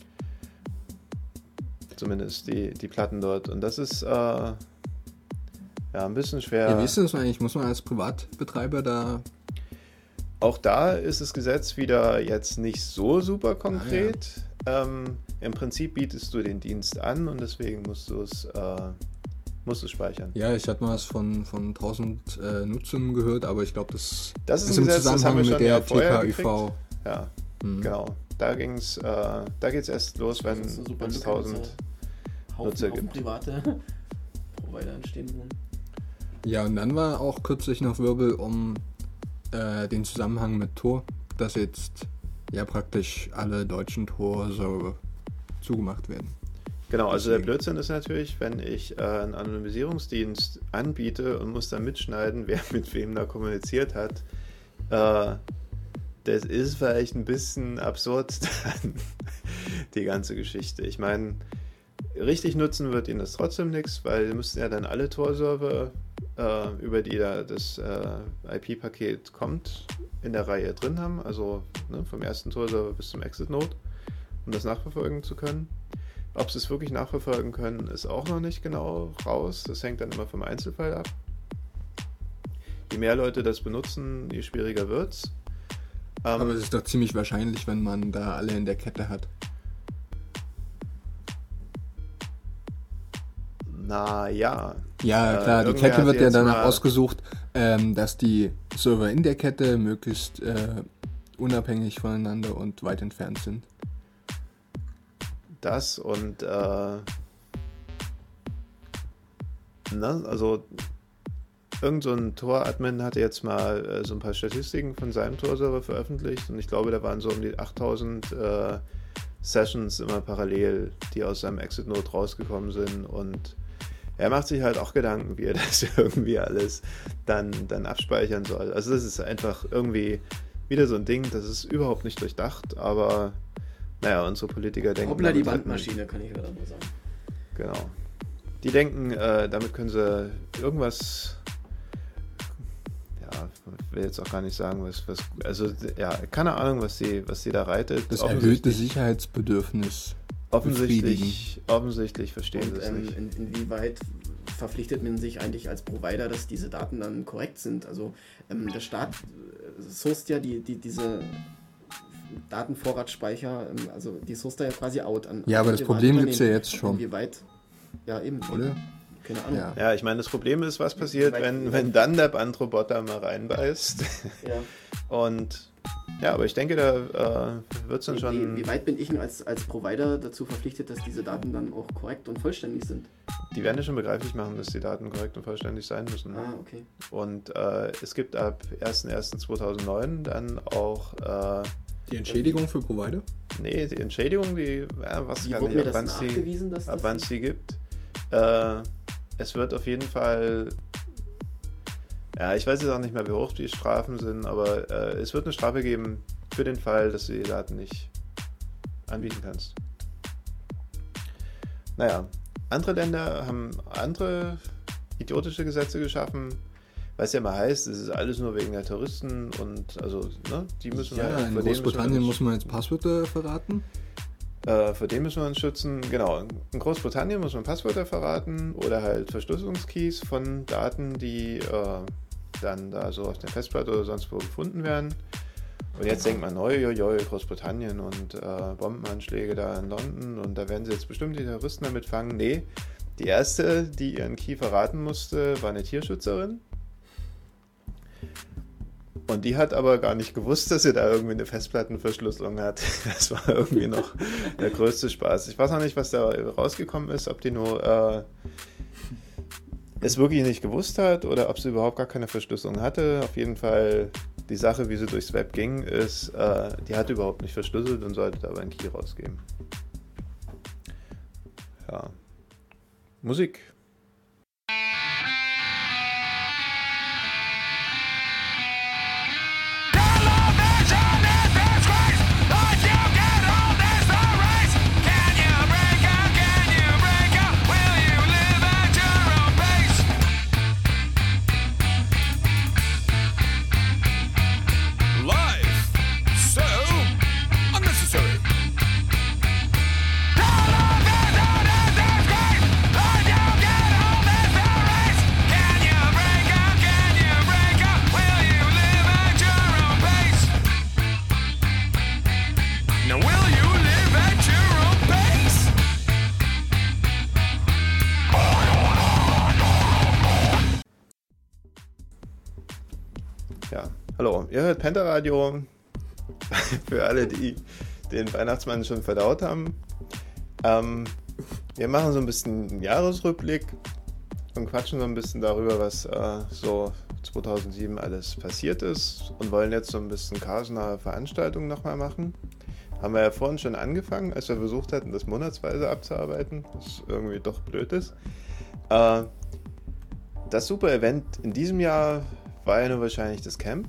Zumindest die, die Platten dort. Und das ist äh, ja ein bisschen schwer. Ja, wie ist das eigentlich? Muss man als Privatbetreiber da... Auch da ist das Gesetz wieder jetzt nicht so super konkret. Ah, ja. ähm, Im Prinzip bietest du den Dienst an und deswegen musst du es äh, musst du speichern. Ja, ich hatte mal was von, von tausend äh, Nutzern gehört, aber ich glaube, das, das ist, ist ein im Gesetz, Zusammenhang das haben wir mit schon der ja vorher T K Ü V. gekriegt. Ja, Mhm. genau. Da ging's, äh, da geht's erst los, wenn Das ist eine super es Lücke, tausend dass Haufen, Nutzer Haufen gibt. private Provider entstehen würden. Ja, und dann war auch kürzlich noch Wirbel um äh, den Zusammenhang mit Tor, dass jetzt ja praktisch alle deutschen Tor-Server zugemacht werden. Genau, also der Deswegen. Blödsinn ist natürlich, wenn ich äh, einen Anonymisierungsdienst anbiete und muss dann mitschneiden, wer mit wem da kommuniziert hat. Äh, das ist vielleicht ein bisschen absurd dann, die ganze Geschichte. Ich meine, richtig nutzen wird ihnen das trotzdem nichts, weil sie müssten ja dann alle Tor-Server, äh, über die da das äh, I P-Paket kommt, in der Reihe drin haben, also ne, vom ersten Tor-Server bis zum Exit-Node, um das nachverfolgen zu können. Ob sie es wirklich nachverfolgen können, ist auch noch nicht genau raus. Das hängt dann immer vom Einzelfall ab. Je mehr Leute das benutzen, je schwieriger wird's. Ähm, Aber es ist doch ziemlich wahrscheinlich, wenn man da alle in der Kette hat. na ja. Ja, Äh, klar, die irgendwer Kette hat wird ja jetzt danach mal- ausgesucht, ähm, dass die Server in der Kette möglichst äh, unabhängig voneinander und weit entfernt sind. Das und äh, ne, also irgend so ein Tor-Admin hatte jetzt mal äh, so ein paar Statistiken von seinem Tor-Server veröffentlicht und ich glaube, da waren so um die achttausend äh, Sessions immer parallel, die aus seinem Exit-Node rausgekommen sind und er macht sich halt auch Gedanken, wie er das irgendwie alles dann, dann abspeichern soll. Also das ist einfach irgendwie wieder so ein Ding, das ist überhaupt nicht durchdacht, aber naja, unsere Politiker denken... Hoppla, die damit hätten- Bandmaschine, kann ich wieder nur sagen. Genau. Die denken, äh, damit können sie irgendwas... Ja, ich will jetzt auch gar nicht sagen, was... was also, ja, keine Ahnung, was sie was sie da reitet. Das erhöhte Offensichtlich- Sicherheitsbedürfnis befriedigen. Offensichtlich, offensichtlich verstehen Und sie es ähm, nicht. in, inwieweit verpflichtet man sich eigentlich als Provider, dass diese Daten dann korrekt sind? Also ähm, der Staat äh, sourced ja die, die, diese Datenvorratsspeicher, ähm, also die sourced er ja quasi out an. Ja, aber an das private Problem gibt's ja Unternehmen. jetzt schon. Inwieweit? Ja, eben. Oder? Keine Ahnung. Ja. Ja, ich meine, das Problem ist, was passiert, wenn, wenn dann der Bandroboter mal reinbeißt. Ja. Und ja, aber ich denke, da äh, wird es dann Wie, schon... wie, wie weit bin ich denn als, als Provider dazu verpflichtet, dass diese Daten dann auch korrekt und vollständig sind? Die werden ja schon begreiflich machen, dass die Daten korrekt und vollständig sein müssen. Ah, okay. Und äh, es gibt ab erster erster zweitausendneun dann auch, äh, Die Entschädigung für Provider? nee, die Entschädigung, die, ja, was Wie kann wurde ich, mir ab das wann es die, nachgewiesen, dass ab das... wann es die gibt. Äh, es wird auf jeden Fall, ja, ich weiß jetzt auch nicht mehr, wie hoch die Strafen sind, aber äh, es wird eine Strafe geben für den Fall, dass du die Daten nicht anbieten kannst. Naja, andere Länder haben andere idiotische Gesetze geschaffen, was ja mal heißt, es ist alles nur wegen der Touristen und also, ne, die müssen wir, Ja, in vor denen müssen wir Großbritannien uns- muss man jetzt Passwörter verraten. Äh, vor dem müssen wir uns schützen. Genau, in Großbritannien muss man Passwörter verraten oder halt Verschlüsselungskeys von Daten, die äh, dann da so auf der Festplatte oder sonst wo gefunden werden. Und jetzt denkt man, oi, oi, oi, Großbritannien und äh, Bombenanschläge da in London und da werden sie jetzt bestimmt die Terroristen damit fangen. Nee, die erste, die ihren Key verraten musste, war eine Tierschützerin. Und die hat aber gar nicht gewusst, dass sie da irgendwie eine Festplattenverschlüsselung hat. Das war irgendwie noch der größte Spaß. Ich weiß noch nicht, was da rausgekommen ist, ob die nur äh, es wirklich nicht gewusst hat oder ob sie überhaupt gar keine Verschlüsselung hatte. Auf jeden Fall, die Sache, wie sie durchs Web ging, ist, äh, die hat überhaupt nicht verschlüsselt und sollte aber einen Key rausgeben. Ja. Musik. Ja, hallo, ihr hört Pentaradio. Für alle, die den Weihnachtsmann schon verdaut haben. Ähm, wir machen so ein bisschen Jahresrückblick und quatschen so ein bisschen darüber, was äh, so zweitausendsieben alles passiert ist und wollen jetzt so ein bisschen chaosnahe Veranstaltungen nochmal machen. Haben wir ja vorhin schon angefangen, als wir versucht hatten, das monatsweise abzuarbeiten, was irgendwie doch blöd ist. Äh, das super Event in diesem Jahr war ja nur wahrscheinlich das Camp.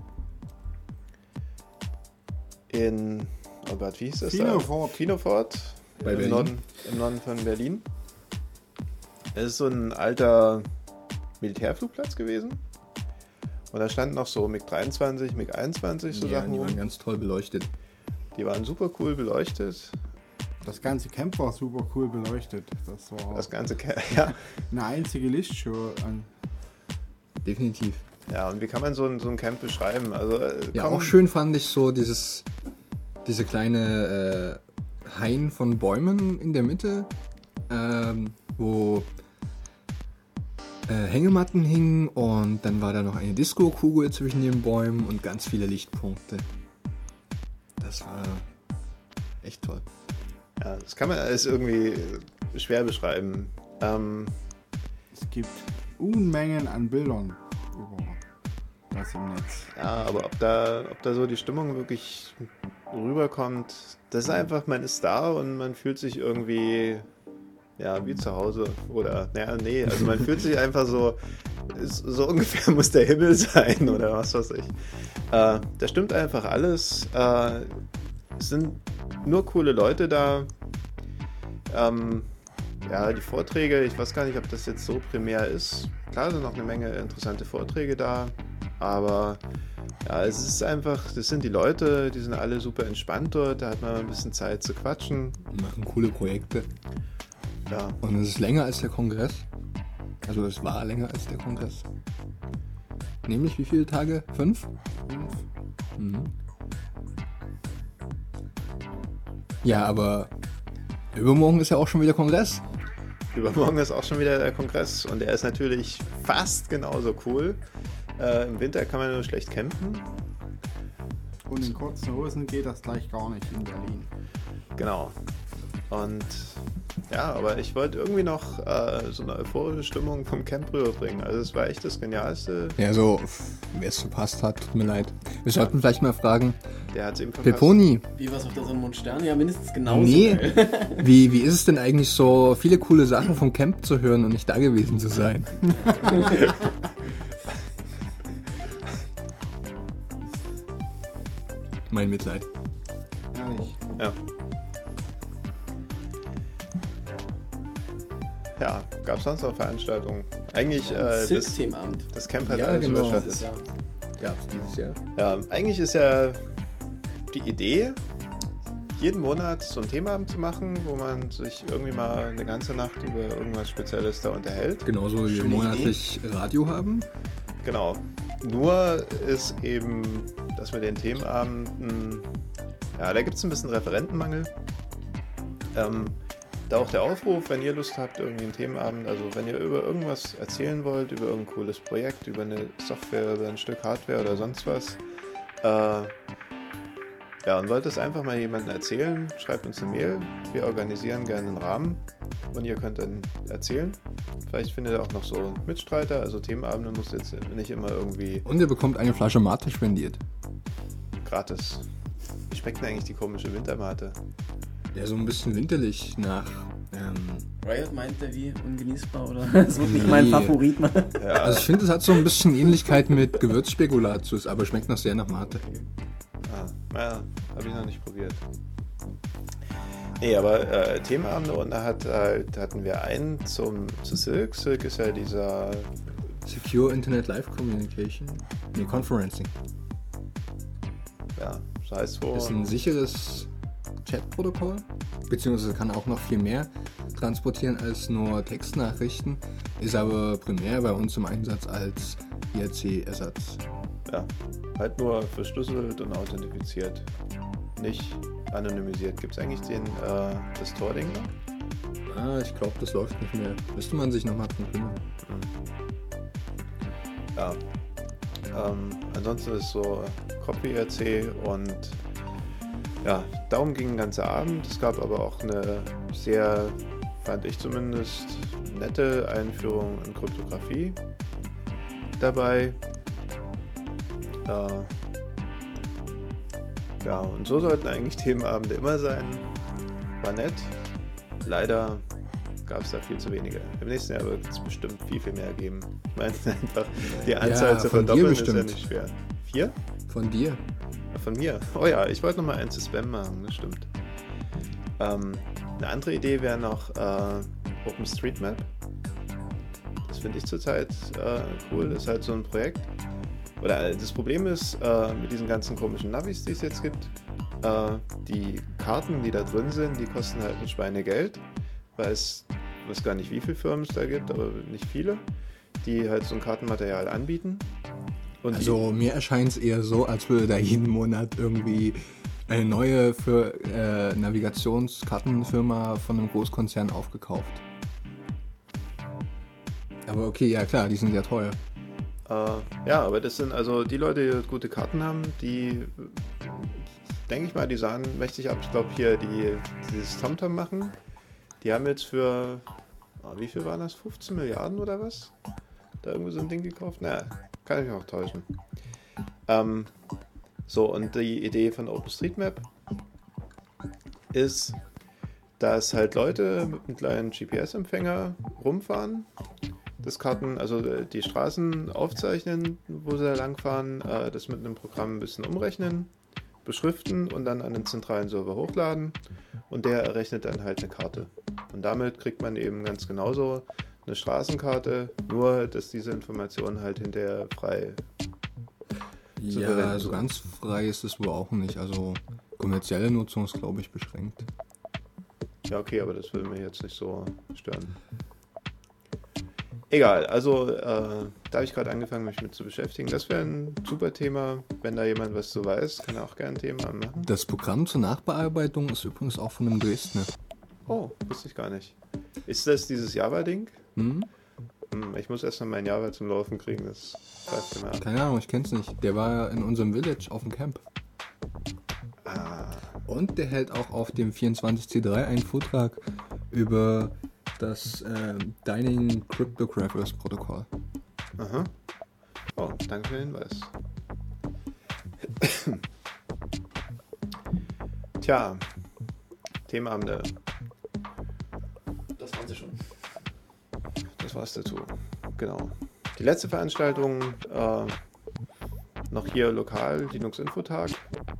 In, oh Gott, wie hieß das Finofort. da? Finofort. Bei Im Berlin. Norden, im Norden von Berlin. Es ist so ein alter Militärflugplatz gewesen. Und da standen noch so MiG dreiundzwanzig, MiG einundzwanzig, so Ja, Sachen die rum. waren ganz toll beleuchtet. Die waren super cool beleuchtet. Das ganze Camp war super cool beleuchtet. Das war Das ganze, Ca- ja. eine einzige Lichtshow. An Definitiv. Ja, und wie kann man so ein, so ein Camp beschreiben? Also, äh, Ja, komm, auch schön fand ich so dieses, diese kleine äh, Hain von Bäumen in der Mitte, ähm, wo äh, Hängematten hingen und dann war da noch eine Disco-Kugel zwischen den Bäumen und ganz viele Lichtpunkte. Das war echt toll. Ja, das kann man alles irgendwie schwer beschreiben. Ähm, es gibt Unmengen an Bildern über das im Netz. ja, aber ob da, ob da so die Stimmung wirklich rüberkommt, das ist einfach, man ist da und man fühlt sich irgendwie, ja, wie zu Hause. Oder, naja, nee, also man fühlt sich einfach so, ist, so ungefähr muss der Himmel sein oder was weiß ich. Äh, da stimmt einfach alles. Äh, es sind nur coole Leute da. Ähm, ja, die Vorträge, ich weiß gar nicht, ob das jetzt so primär ist. Klar sind noch eine Menge interessante Vorträge da, aber ja, es ist einfach, das sind die Leute, die sind alle super entspannt dort, da hat man ein bisschen Zeit zu quatschen. Die machen coole Projekte. Ja, Und es ist länger als der Kongress. Also es war länger als der Kongress. Nämlich wie viele Tage? Fünf? Fünf. Mhm. Ja, aber übermorgen ist ja auch schon wieder Kongress. übermorgen ist auch schon wieder der Kongress und der ist natürlich fast genauso cool. Äh, Im Winter kann man nur schlecht campen. Und in kurzen Hosen geht das gleich gar nicht in Berlin. Genau. Und ja, aber ich wollte irgendwie noch äh, so eine euphorische Stimmung vom Camp rüberbringen. Also es war echt das Genialste. Ja, so, wer es verpasst hat, tut mir leid. Wir sollten vielleicht mal fragen, Der hat es eben verpasst. Peponi, Wie was auf der Sonne und Sterne? Ja, mindestens genauso. nee, geil. wie, wie ist es denn eigentlich so, viele coole Sachen vom Camp zu hören und nicht da gewesen zu sein? Mein Mitleid. Ehrlich. Ja. Ja, gab es sonst noch Veranstaltungen? Eigentlich, äh, das, Silk-Themenabend. das Camp hat Ja, alles genau. überschattet. Das Jahr. Ja, dieses Jahr. Ja, eigentlich ist ja die Idee, jeden Monat so ein Themaabend zu machen, wo man sich irgendwie mal eine ganze Nacht über irgendwas Spezielles da unterhält. Genauso wie wir Schöne monatlich Radio haben. Genau. Nur ist eben, dass mit den Themenabenden, ja, da gibt es ein bisschen Referentenmangel. Ähm, da auch der Aufruf, wenn ihr Lust habt, irgendwie einen Themenabend, also wenn ihr über irgendwas erzählen wollt, über irgendein cooles Projekt, über eine Software, über ein Stück Hardware oder sonst was, äh, ja, und wollt es einfach mal jemandem erzählen, schreibt uns eine Mail, wir organisieren gerne einen Rahmen und ihr könnt dann erzählen. Vielleicht findet ihr auch noch so Mitstreiter, also Themenabende muss jetzt nicht immer irgendwie Und ihr bekommt eine Flasche Mate spendiert. gratis. Wie schmeckt denn eigentlich die komische Wintermate? Ja, so ein bisschen winterlich nach. Ähm, Riot meinte wie ungenießbar oder? Das wird nicht mein Nee. Favorit mal. Ja, also ich finde, es hat so ein bisschen Ähnlichkeit mit Gewürzspekulatius, aber schmeckt noch sehr nach Mate. ah, naja, habe ich noch nicht probiert. Nee, aber äh, Themenabende und da hat, halt, hatten wir einen zum, zu Silk. Silk ist ja dieser, Secure Internet Live Communication. Nee, Conferencing. ja, das heißt wo... Ist ein sicheres Chat-Protokoll, beziehungsweise kann auch noch viel mehr transportieren als nur Textnachrichten, ist aber primär bei uns im Einsatz als I R C-Ersatz. Ja, halt nur verschlüsselt und authentifiziert. Nicht anonymisiert. Gibt es eigentlich den, äh, das Tor-Ding noch? Ah, ich glaube, das läuft nicht mehr. Müsste man sich nochmal drum kümmern. Ja. Ähm, ansonsten ist so Copy I R C und ja, darum ging den ganzen Abend. Es gab aber auch eine sehr, fand ich zumindest, nette Einführung in Kryptographie dabei. Äh, ja, und so sollten eigentlich Themenabende immer sein. War nett. Leider gab es da viel zu wenige. Im nächsten Jahr wird es bestimmt viel, viel mehr geben. Ich meine einfach, die Anzahl Ja, zu von dir verdoppeln ist ja bestimmt. nicht schwer. Vier? Von dir. Von mir. Oh ja, ich wollte noch mal eins zu Spam machen, das stimmt. Ähm, eine andere Idee wäre noch äh, OpenStreetMap. Das finde ich zurzeit äh, cool. Das ist halt so ein Projekt. Oder äh, das Problem ist, äh, mit diesen ganzen komischen Navis, die es jetzt gibt, äh, die Karten, die da drin sind, die kosten halt ein Schweinegeld, weil es, ich weiß gar nicht, wie viele Firmen es da gibt, aber nicht viele, die halt so ein Kartenmaterial anbieten. Und die, Also mir erscheint es eher so, als würde da jeden Monat irgendwie eine neue für, äh, Navigationskartenfirma von einem Großkonzern aufgekauft. Aber okay, ja klar, die sind ja teuer. Äh, ja, aber das sind also die Leute, die gute Karten haben, die, denke ich mal, die sahen mächtig ab. Ich glaube hier, die dieses TomTom machen, die haben jetzt für, oh, wie viel waren das? fünfzehn Milliarden oder was? Da irgendwie so ein Ding gekauft? Naja, kann ich mich auch täuschen. Ähm, so, und die Idee von OpenStreetMap ist, dass halt Leute mit einem kleinen G P S-Empfänger rumfahren, das Karten, also die Straßen aufzeichnen, wo sie da langfahren, äh, das mit einem Programm ein bisschen umrechnen, beschriften und dann an den zentralen Server hochladen und der errechnet dann halt eine Karte. Und damit kriegt man eben ganz genauso eine Straßenkarte, nur dass diese Information halt hinterher frei zu Ja, verwenden so sind. ganz frei ist es wohl auch nicht. Also kommerzielle Nutzung ist, glaube ich, beschränkt. Ja, okay, aber das würde mich jetzt nicht so stören. Egal, also äh, da habe ich gerade angefangen, mich mit zu beschäftigen. Das wäre ein super Thema. Wenn da jemand was zu weiß, kann er auch gerne ein Thema machen. Das Programm zur Nachbearbeitung ist übrigens auch von einem Dresdner. Oh, wusste ich gar nicht. Ist das dieses Java-Ding? Hm? Hm, ich muss erst mal mein Java zum Laufen kriegen, das greift immer ab. Keine Ahnung, ich kenn's nicht. Der war in unserem Village auf dem Camp. Ah, Und der hält auch auf dem vierundzwanzig C drei einen Vortrag über das äh, Dining Cryptographers Protokoll. aha. Oh, danke für den Hinweis. Tja, Themenabende. Das waren sie schon. Das war's dazu. Genau. Die letzte Veranstaltung äh, noch hier lokal, Linux Infotag.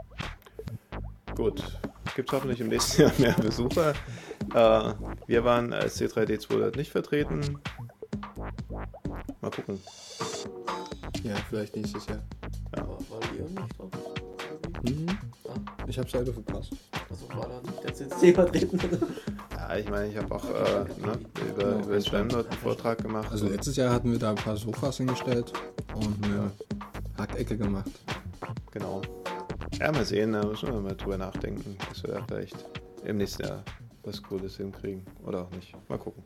Gut, gibt hoffentlich im nächsten Jahr mehr Besucher. Äh, wir waren als C drei D zweihundert nicht vertreten. Mal gucken. Ja, vielleicht nächstes Jahr. War, war Leon nicht drauf? Mhm. Ah, Ich hab's leider verpasst. also war da nicht der C C C vertreten? Ja, ich meine, ich habe auch äh, ne, über, über das Standort einen Vortrag gemacht. Also letztes Jahr hatten wir da ein paar Sofas hingestellt und eine Hackecke gemacht. Genau. Ja, mal sehen, da müssen wir mal drüber nachdenken, dass wir da vielleicht im nächsten Jahr was Cooles hinkriegen. Oder auch nicht. Mal gucken.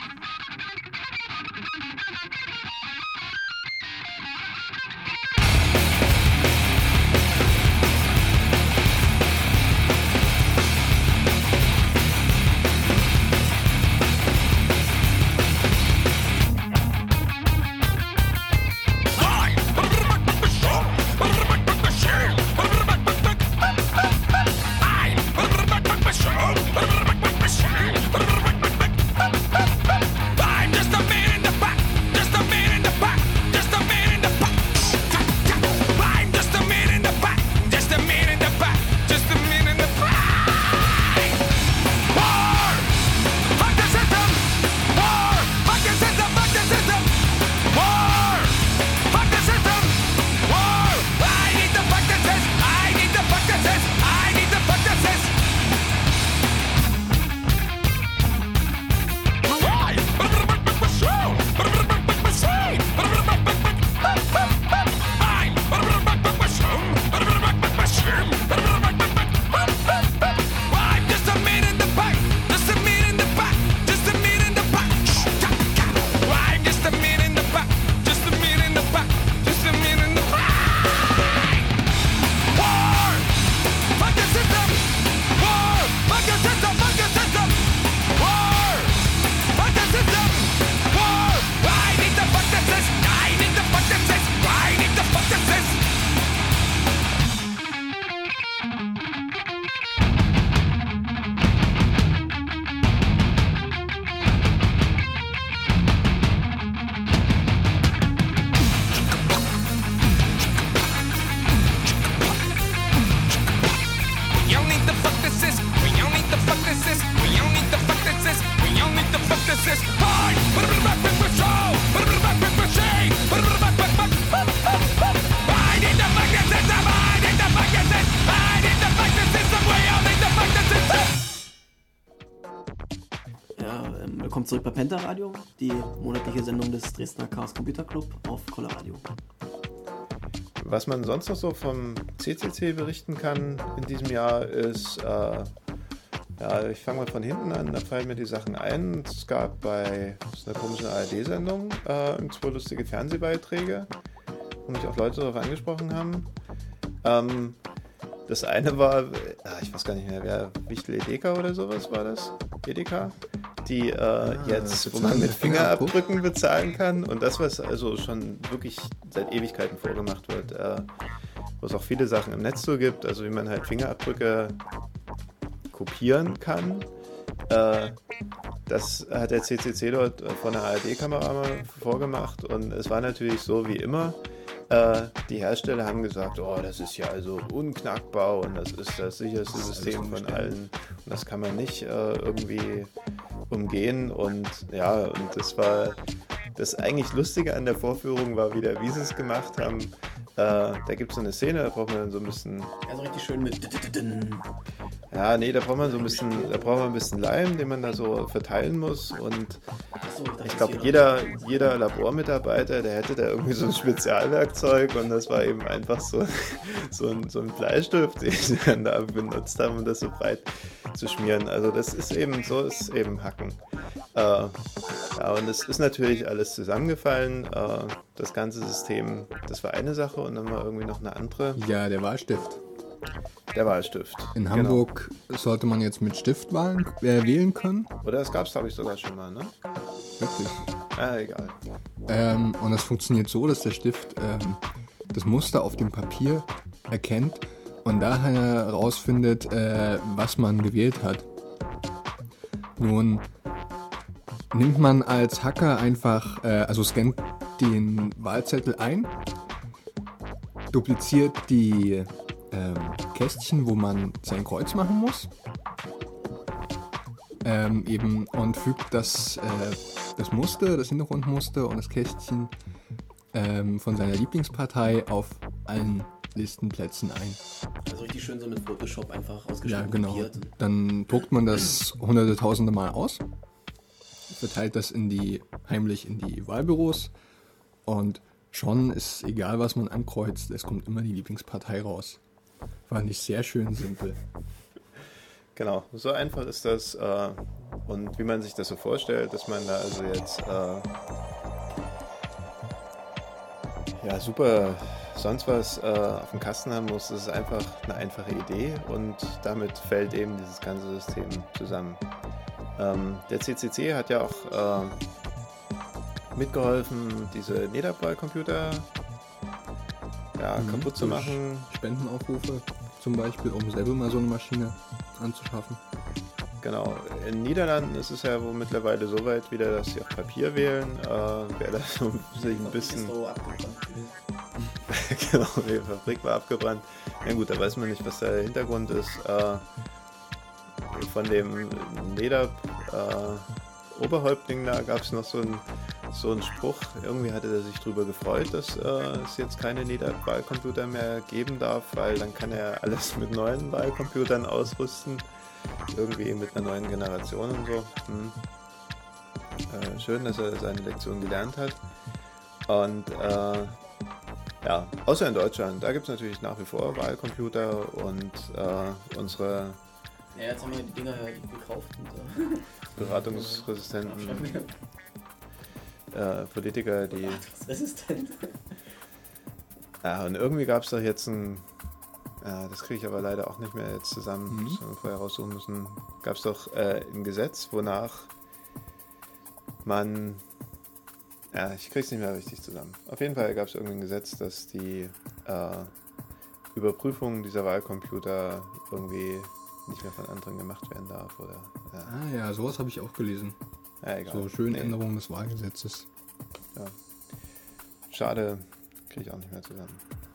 I'm just a man in the back, just a man in the back, just a man in the back. I'm just a man in the back, just a man in the back, just a man in the back. War! Fuck the system! War! Fuck the system! Fuck the system! War! Fuck the system! War! I need the fuck the system! I need the fuck the system! I need the fuck the system! I'm just a man in the back, just a man in the back, just a man in the back. I'm just a man in the back, just a man in the back, just a man in the back. War! Fuck the system! War! Fuck the system! Fuck the system! War! Fuck the system! War! I need the fuck the system! I need the fuck the system! I need the fuck the system! We all need the fuck the system! We all need the fuck the system! We all need the fuck the system! We all need the fuck the system! Hi! Put it back, back, back, show! Put it back, back, back, shake! Put it back, back, back, I need the fuck the system! I need the fuck the system! I need the fuck the system! We all need the fuck the system! Ja, ähm, willkommen zurück bei Penta Radio, die monatliche Sendung des Dresdner Chaos Computer Club auf Colorado. Was man sonst noch so vom C C C berichten kann in diesem Jahr ist, äh, ja, ich fange mal von hinten an, da fallen mir die Sachen ein. Es gab bei einer komischen A R D-Sendung äh, zwei lustige Fernsehbeiträge, wo mich auch Leute darauf angesprochen haben. Ähm, das eine war, ah, ich weiß gar nicht mehr, wer, Wichtel Edeka oder sowas war das? Edeka? Die äh, jetzt, wo man mit Fingerabdrücken bezahlen kann und das, was also schon wirklich seit Ewigkeiten vorgemacht wird, äh, wo es auch viele Sachen im Netz so gibt, also wie man halt Fingerabdrücke kopieren kann. Äh, das hat der C C C dort von der A R D-Kamera mal vorgemacht und es war natürlich so wie immer. Äh, die Hersteller haben gesagt, oh, das ist ja also unknackbar und das ist das sicherste System von allen und das kann man nicht äh, irgendwie umgehen und ja, und das war das eigentlich Lustige an der Vorführung war wieder, wie sie es gemacht haben. Äh, da gibt es so eine Szene, da braucht man dann so ein bisschen. Also richtig schön mit. Ja, nee, da braucht man so ein bisschen, da braucht man ein bisschen Leim, den man da so verteilen muss und Achso, ich dachte, ich glaube, jeder, jeder Labormitarbeiter, der hätte da irgendwie so ein Spezialwerkzeug und das war eben einfach so, so, ein, so ein Bleistift, den sie dann da benutzt haben, um das so breit zu schmieren. Also das ist eben so, ist eben Hacken. Äh, ja, und es ist natürlich alles zusammengefallen. Äh, das ganze System, das war eine Sache und dann war irgendwie noch eine andere. Ja, der Wahlstift. Der Wahlstift. In Hamburg genau. Sollte man jetzt mit Stift wahlen, äh, wählen können. Oder das gab es, glaube ich, sogar schon mal, ne? Wirklich. Ah, egal. Ähm, und das funktioniert so, dass der Stift ähm, das Muster auf dem Papier erkennt und daher herausfindet, äh, was man gewählt hat. Nun nimmt man als Hacker einfach, äh, also scannt den Wahlzettel ein, dupliziert die ähm, Kästchen, wo man sein Kreuz machen muss, ähm, eben und fügt das, äh, das Muster, das Hintergrundmuster und das Kästchen ähm, von seiner Lieblingspartei auf allen Listenplätzen ein. Also richtig schön so mit Photoshop einfach ausgeschnitten. Ja, genau. Kopiert. Dann druckt man das hunderte, tausende Mal aus, verteilt das in die, heimlich in die Wahlbüros und Schon ist egal, was man ankreuzt, es kommt immer die Lieblingspartei raus. Fand ich sehr schön simpel. Genau, so einfach ist das. Äh, und wie man sich das so vorstellt, dass man da also jetzt äh, ja super sonst was äh, auf dem Kasten haben muss, das ist einfach eine einfache Idee und damit fällt eben dieses ganze System zusammen. Ähm, der C C C hat ja auch äh, mitgeholfen, diese NetApp-Computer ja, Mhm, kaputt zu durch machen. Spendenaufrufe zum Beispiel, um selber mal so eine Maschine anzuschaffen. Genau, in den Niederlanden ist es ja wohl mittlerweile so weit wieder, dass sie auf Papier wählen. Äh, wer das so sich ein bisschen... So abgebrannt. genau, die Fabrik war abgebrannt. Na gut, da weiß man nicht, was der Hintergrund ist. Äh, von dem NetApp äh, Oberhäuptling da gab es noch so einen so einen Spruch. Irgendwie hatte er sich darüber gefreut, dass äh, es jetzt keine NetApp-Wahlcomputer mehr geben darf, weil dann kann er alles mit neuen Wahlcomputern ausrüsten. Irgendwie mit einer neuen Generation und so. Hm. Äh, schön, dass er seine Lektion gelernt hat. Und äh, ja, außer in Deutschland, da gibt es natürlich nach wie vor Wahlcomputer und äh, unsere Ja, jetzt haben wir die Dinger ja gekauft und äh, beratungsresistenten äh, Politiker, die... resistent. Ja, und irgendwie gab es doch jetzt ein... Ja, das kriege ich aber leider auch nicht mehr jetzt zusammen, Mhm. das haben wir vorher raussuchen müssen. Gab es doch äh, ein Gesetz, wonach man... Ja, ich krieg's nicht mehr richtig zusammen. Auf jeden Fall gab es irgendein Gesetz, dass die äh, Überprüfung dieser Wahlcomputer irgendwie nicht mehr von anderen gemacht werden darf, oder? Ja, Ah ja, sowas habe ich auch gelesen. ja egal. So schön Nee, Änderungen des Wahlgesetzes. Ja. Schade, kriege ich auch nicht mehr zusammen.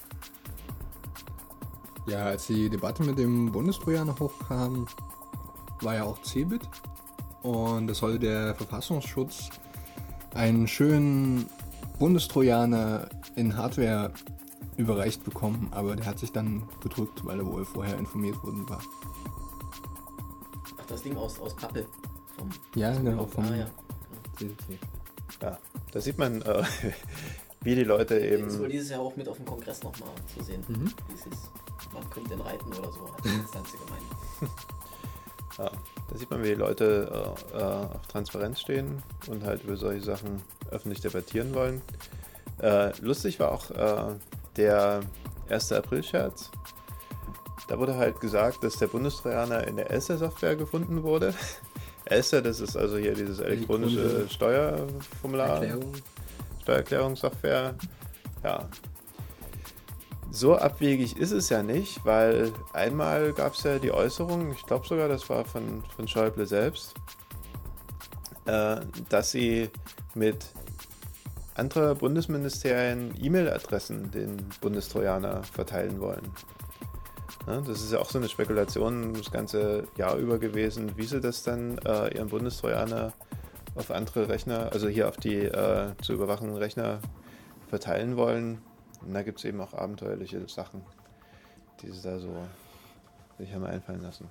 Ja, als die Debatte mit dem Bundestrojaner hochkam, war ja auch Cebit. Und es soll der Verfassungsschutz einen schönen Bundestrojaner in Hardware überreicht bekommen, aber der hat sich dann gedrückt, weil er wohl vorher informiert worden war. Ach, das Ding aus, aus Pappe. Vom, Ja, genau, vom ah, ja. C C C. Ja, da sieht man, äh, wie die Leute Das wohl eben... dieses Jahr auch mit auf dem Kongress nochmal zu sehen. Mhm. Dieses, man könnte den reiten oder so, hat die Instanz gemeint. Ja, da sieht man, wie die Leute äh, äh, auf Transparenz stehen und halt über solche Sachen öffentlich debattieren wollen. Äh, lustig war auch äh, der erster April-Scherz. Da wurde halt gesagt, dass der Bundestrojaner in der Elster-Software gefunden wurde. Elster, das ist also hier dieses elektronische Elektronische Steuerformular, Erklärung. Steuererklärungssoftware. Ja. So abwegig ist es ja nicht, weil einmal gab es ja die Äußerung, ich glaube sogar, das war von, von Schäuble selbst, äh, dass sie mit anderer Bundesministerien E-Mail-Adressen den Bundestrojaner verteilen wollen. Ja, das ist ja auch so eine Spekulation das ganze Jahr über gewesen, wie sie das dann äh, ihren Bundestrojaner auf andere Rechner, also hier auf die äh, zu überwachenden Rechner verteilen wollen. Und da gibt es eben auch abenteuerliche Sachen, die sie da so sich haben einfallen lassen.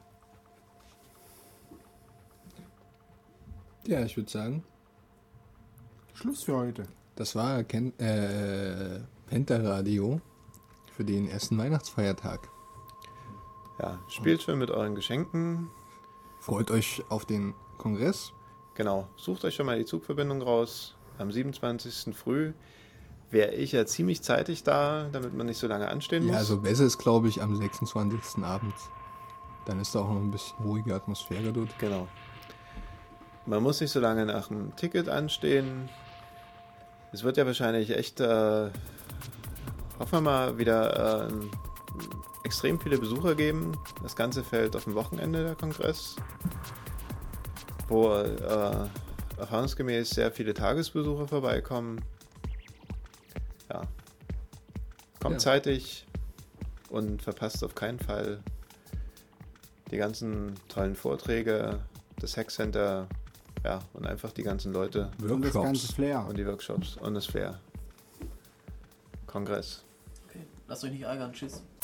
Ja, ich würde sagen, Schluss für heute. das war Ken äh, Pentaradio für den ersten Weihnachtsfeiertag. Ja, spielt schön mit euren Geschenken. Freut euch auf den Kongress. Genau, sucht euch schon mal die Zugverbindung raus. Am siebenundzwanzigsten früh wäre ich ja ziemlich zeitig da, damit man nicht so lange anstehen muss. Ja, also besser ist, glaube ich, am sechsundzwanzigsten abends. Dann ist da auch noch ein bisschen ruhige Atmosphäre dort. Genau. Man muss nicht so lange nach dem Ticket anstehen. Es wird ja wahrscheinlich echt, äh, hoffen wir mal, wieder äh, extrem viele Besucher geben. Das Ganze fällt auf dem Wochenende, der Kongress, wo äh, erfahrungsgemäß sehr viele Tagesbesucher vorbeikommen. Ja. Kommt Ja. zeitig und verpasst auf keinen Fall die ganzen tollen Vorträge, das Hackcenter, ja, und einfach die ganzen Leute Und das ganze Workshops. Flair. und die Workshops und das Flair. Kongress. Okay, lasst euch nicht ärgern, tschüss.